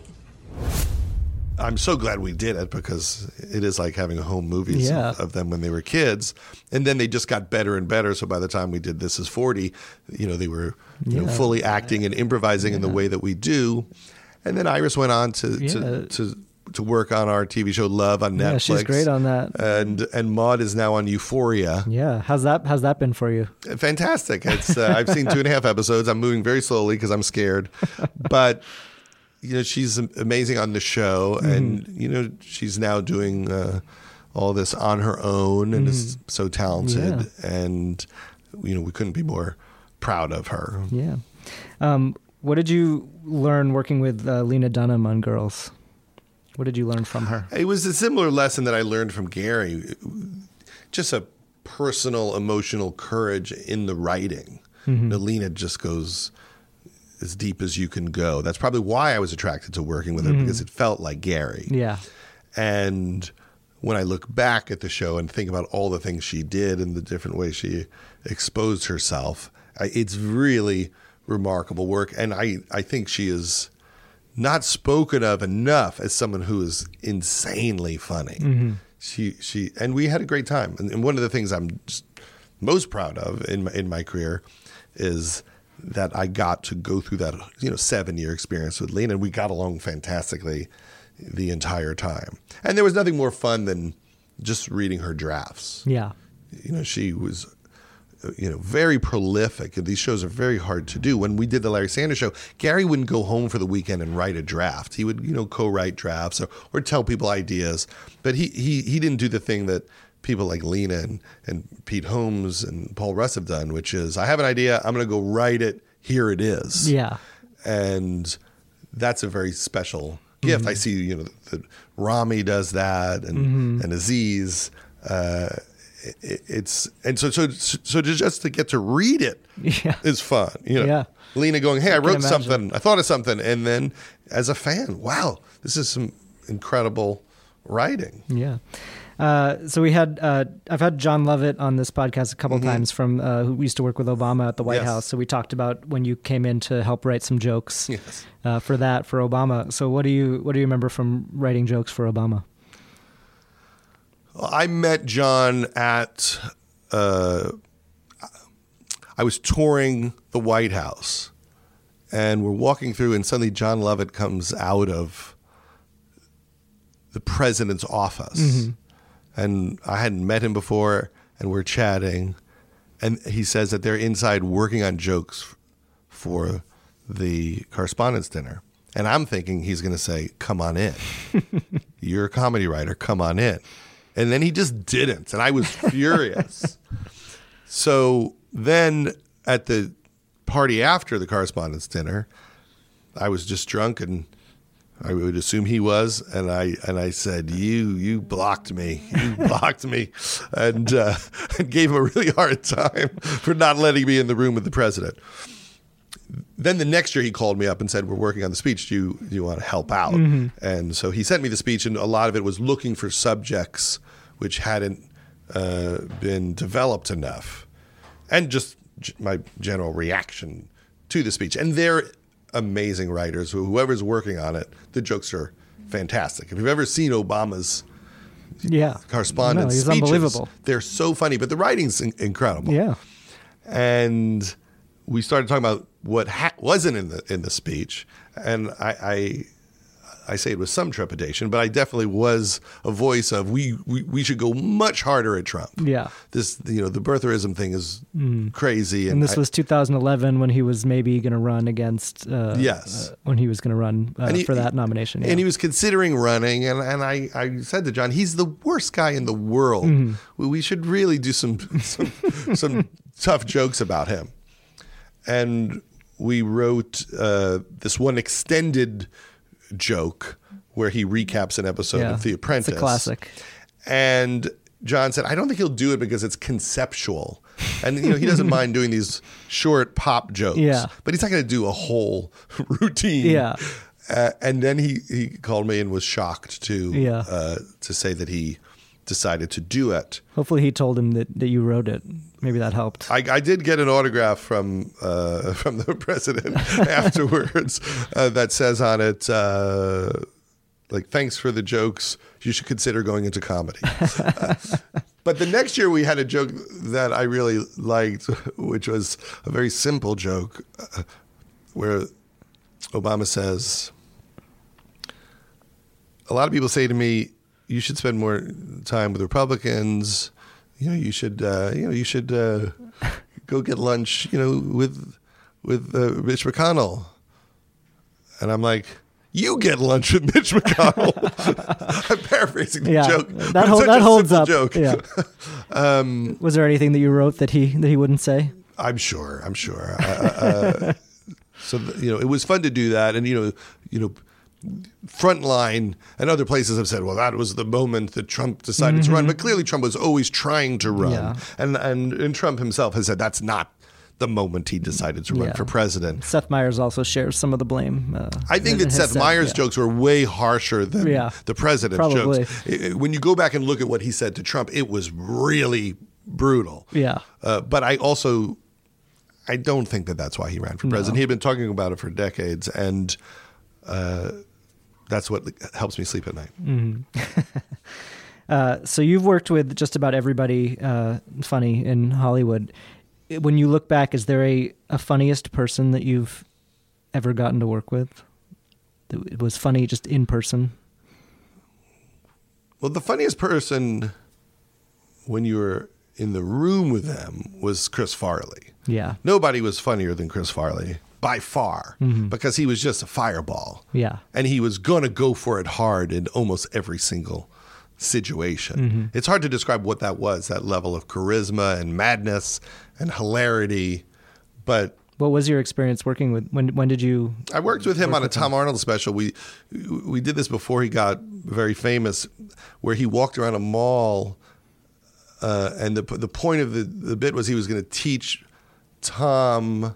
I'm so glad we did it because it is like having home movies Yeah. of, of them when they were kids. And then they just got better and better. So by the time we did This Is forty, you know, they were you know, Yeah. fully acting and improvising in the way that we do. And then Iris went on to Yeah. to, to to work on our T V show Love on Netflix. Yeah, she's great on that. And and Maude is now on Euphoria. Yeah. How's that? How's that been for you? Fantastic. It's uh, I've seen two and a half episodes. I'm moving very slowly because I'm scared. But you know, she's amazing on the show, and Mm-hmm. you know, she's now doing uh, all this on her own, and is so talented. Mm-hmm. Yeah. And you know, we couldn't be more proud of her. Yeah. Um, what did you learn working with uh, Lena Dunham on Girls? What did you learn from her? It was a similar lesson that I learned from Gary. Just a personal, emotional courage in the writing. Mm-hmm. You know, Lena just goes as deep as you can go. That's probably why I was attracted to working with her, because it felt like Gary. Yeah. And when I look back at the show and think about all the things she did and the different ways she exposed herself, I, it's really remarkable work. And I, I think she is not spoken of enough as someone who is insanely funny. Mm-hmm. She she and we had a great time. And, and one of the things I'm just most proud of in my, in my career is that I got to go through that, you know, seven year experience with Lena, and we got along fantastically the entire time. And there was nothing more fun than just reading her drafts. Yeah. You know, she was you know, very prolific. These shows are very hard to do. When we did the Larry Sanders Show, Gary wouldn't go home for the weekend and write a draft. He would, you know, co-write drafts or, or tell people ideas. But he, he he didn't do the thing that people like Lena and, and Pete Holmes and Paul Russ have done, which is, I have an idea, I'm going to go write it, here it is. Yeah. And that's a very special gift. Mm-hmm. I see, you know, that Rami does that and, mm-hmm. and Aziz. Uh, it, it's and so so so just to get to read it yeah. is fun. You know, yeah. Lena going, "Hey, I, I wrote imagine. something. I thought of something," and then as a fan, wow, this is some incredible writing. Yeah. Uh, so we had uh, I've had John Lovett on this podcast a couple mm-hmm. times from uh, who used to work with Obama at the White yes. House. So we talked about when you came in to help write some jokes yes. uh, for that for Obama. So what do you what do you remember from writing jokes for Obama? I met John at, uh, I was touring the White House, and we're walking through, and suddenly John Lovett comes out of the president's office. Mm-hmm. And I hadn't met him before, and we're chatting, and he says that they're inside working on jokes for the correspondence dinner. And I'm thinking he's going to say, "Come on in. You're a comedy writer. Come on in." And then he just didn't, and I was furious. So then at the party after the correspondence dinner, I was just drunk, and I would assume he was, and I and I said, "You you blocked me, you blocked me," and, uh, and gave him a really hard time for not letting me in the room with the president. Then the next year he called me up and said, "We're working on the speech. Do you, do you want to help out?" Mm-hmm. And so he sent me the speech, and a lot of it was looking for subjects which hadn't uh, been developed enough, and just g- my general reaction to the speech. And they're amazing writers. Whoever's working on it, the jokes are fantastic. If you've ever seen Obama's yeah. correspondence no, he's speeches, unbelievable. They're so funny, but the writing's in- incredible. Yeah. And we started talking about what ha- wasn't in the in the speech, and I, I I say it with some trepidation, but I definitely was a voice of we, we, we should go much harder at Trump. Yeah, this you know the birtherism thing is mm. crazy, and, and this I, was two thousand eleven when he was maybe going to run against. Uh, yes, uh, when he was going to run uh, he, for that nomination, yeah. and he was considering running, and and I, I said to John, he's the worst guy in the world. Mm. We, we should really do some some some tough jokes about him. And we wrote uh, this one extended joke where he recaps an episode yeah, of The Apprentice. It's a classic. And John said, "I don't think he'll do it because it's conceptual." And you know, he doesn't mind doing these short pop jokes. Yeah. But he's not going to do a whole routine. Yeah. Uh, and then he, he called me and was shocked to yeah. uh, to say that he decided to do it. Hopefully he told him that, that you wrote it. Maybe that helped. I, I did get an autograph from uh, from the president afterwards uh, that says on it, uh, like, "Thanks for the jokes. You should consider going into comedy." uh, but the next year we had a joke that I really liked, which was a very simple joke uh, where Obama says, "A lot of people say to me, you should spend more time with Republicans. You know, you should, uh, you know, you should uh, go get lunch, you know, with with uh, Mitch McConnell." And I'm like, "You get lunch with Mitch McConnell." I'm paraphrasing the yeah, joke. That, hold, that holds up. Joke. Yeah. um, Was there anything that you wrote that he that he wouldn't say? I'm sure. I'm sure. uh, uh, so you know, it was fun to do that, and you know, you know. Frontline and other places have said, well, that was the moment that Trump decided mm-hmm. to run. But clearly Trump was always trying to run. Yeah. And, and and Trump himself has said that's not the moment he decided to run yeah. for president. Seth Meyers also shares some of the blame. Uh, I think that Seth said, Meyers' yeah. jokes were way harsher than yeah, the president's probably. jokes. When you go back and look at what he said to Trump, it was really brutal. Yeah. Uh, but I also, I don't think that that's why he ran for president. No. He had been talking about it for decades, and uh, that's what helps me sleep at night. Mm-hmm. uh, so you've worked with just about everybody uh, funny in Hollywood. When you look back, is there a, a funniest person that you've ever gotten to work with? That was funny just in person? Well, the funniest person when you were in the room with them was Chris Farley. Yeah. Nobody was funnier than Chris Farley by far Mhm. because he was just a fireball. Yeah. And he was going to go for it hard in almost every single situation. Mhm. It's hard to describe what that was, that level of charisma and madness and hilarity. But What was your experience working with, when When did you? I worked with him work on a with Tom Arnold special. We we did this before he got very famous, where he walked around a mall, uh, and the the point of the, the bit was he was going to teach Tom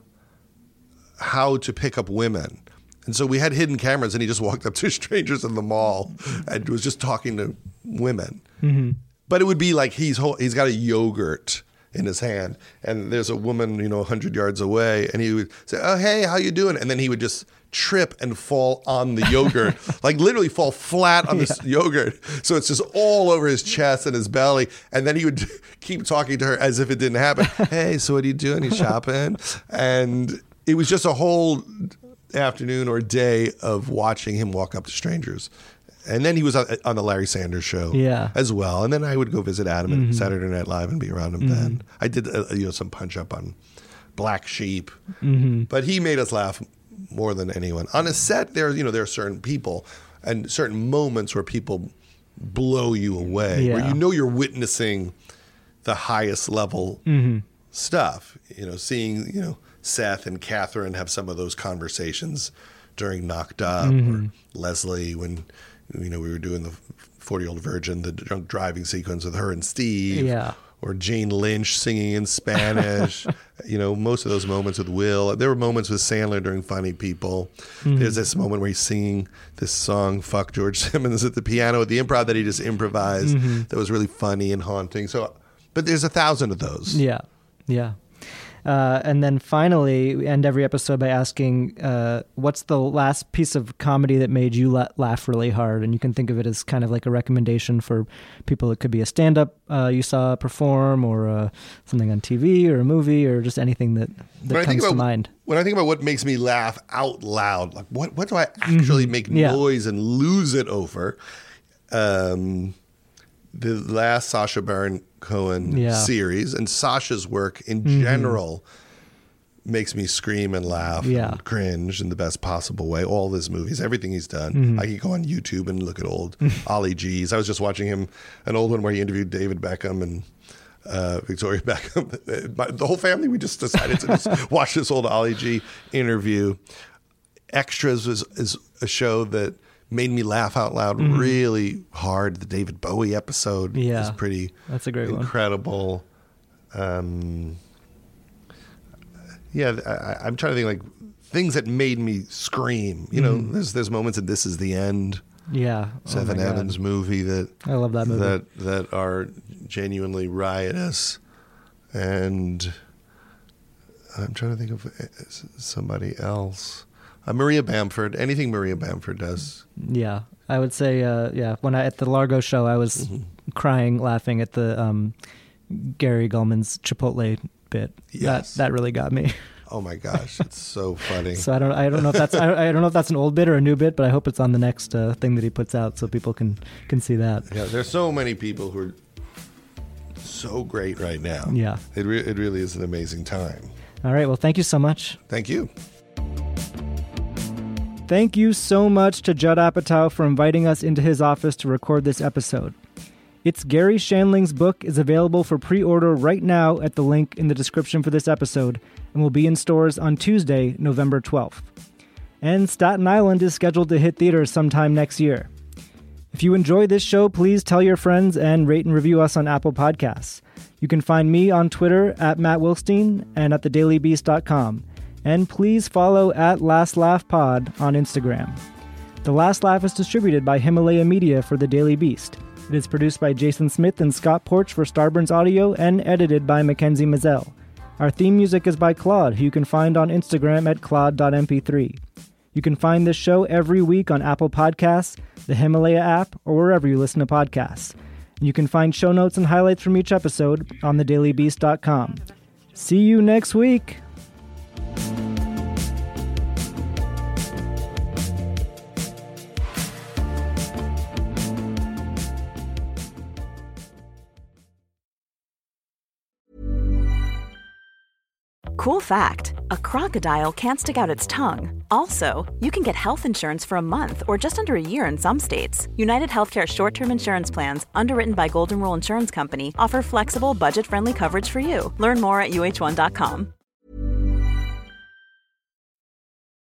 how to pick up women. And so we had hidden cameras, and he just walked up to strangers in the mall and was just talking to women. Mhm. But it would be like he's hol- he's got a yogurt in his hand, and there's a woman, you know, one hundred yards away, and he would say, "Oh, hey, how you doing?" And then he would just trip and fall on the yogurt, like literally fall flat on this Yeah. yogurt. So it's just all over his chest and his belly. And then he would keep talking to her as if it didn't happen. Hey, so what are you doing? You shopping? And it was just a whole afternoon or day of watching him walk up to strangers. And then he was on, on the Larry Sanders Show Yeah. as well. And then I would go visit Adam Mhm. at Saturday Night Live and be around him Mhm. then. I did uh, you know some punch up on Black Sheep, Mhm. but he made us laugh more than anyone. On a set, there you know there are certain people and certain moments where people blow you away, where Yeah. you know you're witnessing the highest level Mhm. stuff. You know, seeing you know Seth and Catherine have some of those conversations during Knocked Up, Mhm. or Leslie when you know we were doing the forty-year-old virgin, the drunk driving sequence with her and Steve. Yeah. Or Jane Lynch singing in Spanish. You know, most of those moments with Will. There were moments with Sandler during Funny People. Mhm. There's this moment where he's singing this song, Fuck George Simmons, at the piano at the improv that he just improvised. Mhm. That was really funny and haunting. So, but there's a thousand of those. Yeah, yeah. Uh, and then finally, we end every episode by asking, uh, what's the last piece of comedy that made you la- laugh really hard? And you can think of it as kind of like a recommendation for people. It could be a stand-up uh, you saw perform, or uh, something on T V, or a movie, or just anything that, that When I think comes to about- mind. When I think about what makes me laugh out loud, like what, what do I actually Mhm. make Yeah. noise and lose it over? Um, the last Sacha Baron Cohen Yeah. series and Sasha's work in Mhm. general makes me scream and laugh Yeah. and cringe in the best possible way. All his movies, everything he's done. Mhm. I can go on YouTube and look at old Ollie G's. I was just watching him, an old one where he interviewed David Beckham and uh, Victoria Beckham. My- the whole family, we just decided to just watch this old Ollie G interview. Extras is, is a show that made me laugh out loud Mhm. really hard. The David Bowie episode Yeah. is pretty That's a great one. incredible. Um, yeah, I, I'm trying to think like things that made me scream. You know, Mhm. there's there's moments in This Is the End, Yeah. Oh Seth my and God. Evans movie that I love that movie. that that are genuinely riotous, and I'm trying to think of uh, somebody else. Uh, Maria Bamford. Anything Maria Bamford does. Yeah, I would say, uh, yeah. When I at the Largo show, I was Mm-hmm. crying, laughing at the um, Gary Gulman's Chipotle bit. Yes. That that really got me. Oh my gosh, it's so funny. So I don't I don't know if that's I, I don't know if that's an old bit or a new bit, but I hope it's on the next uh, thing that he puts out so people can can see that. Yeah, there's so many people who are so great right now. Yeah. It re- it really is an amazing time. All right. Well, thank you so much. Thank you. Thank you so much to Judd Apatow for inviting us into his office to record this episode. It's Gary Shandling's book is available for pre-order right now at the link in the description for this episode and will be in stores on Tuesday, November twelfth. And Staten Island is scheduled to hit theaters sometime next year. If you enjoy this show, please tell your friends and rate and review us on Apple Podcasts. You can find me on Twitter at Matt Wilstein and at the daily beast dot com. And please follow at Last Laugh Pod on Instagram. The Last Laugh is distributed by Himalaya Media for The Daily Beast. It is produced by Jason Smith and Scott Porch for Starburns Audio and edited by Mackenzie Mazzell. Our theme music is by Claude, who you can find on Instagram at claude dot m p three. You can find this show every week on Apple Podcasts, the Himalaya app, or wherever you listen to podcasts. And you can find show notes and highlights from each episode on the daily beast dot com. See you next week! Cool fact, a crocodile can't stick out its tongue. Also, you can get health insurance for a month or just under a year in some states. United Healthcare short-term insurance plans, underwritten by Golden Rule Insurance Company, offer flexible, budget-friendly coverage for you. Learn more at U H one dot com.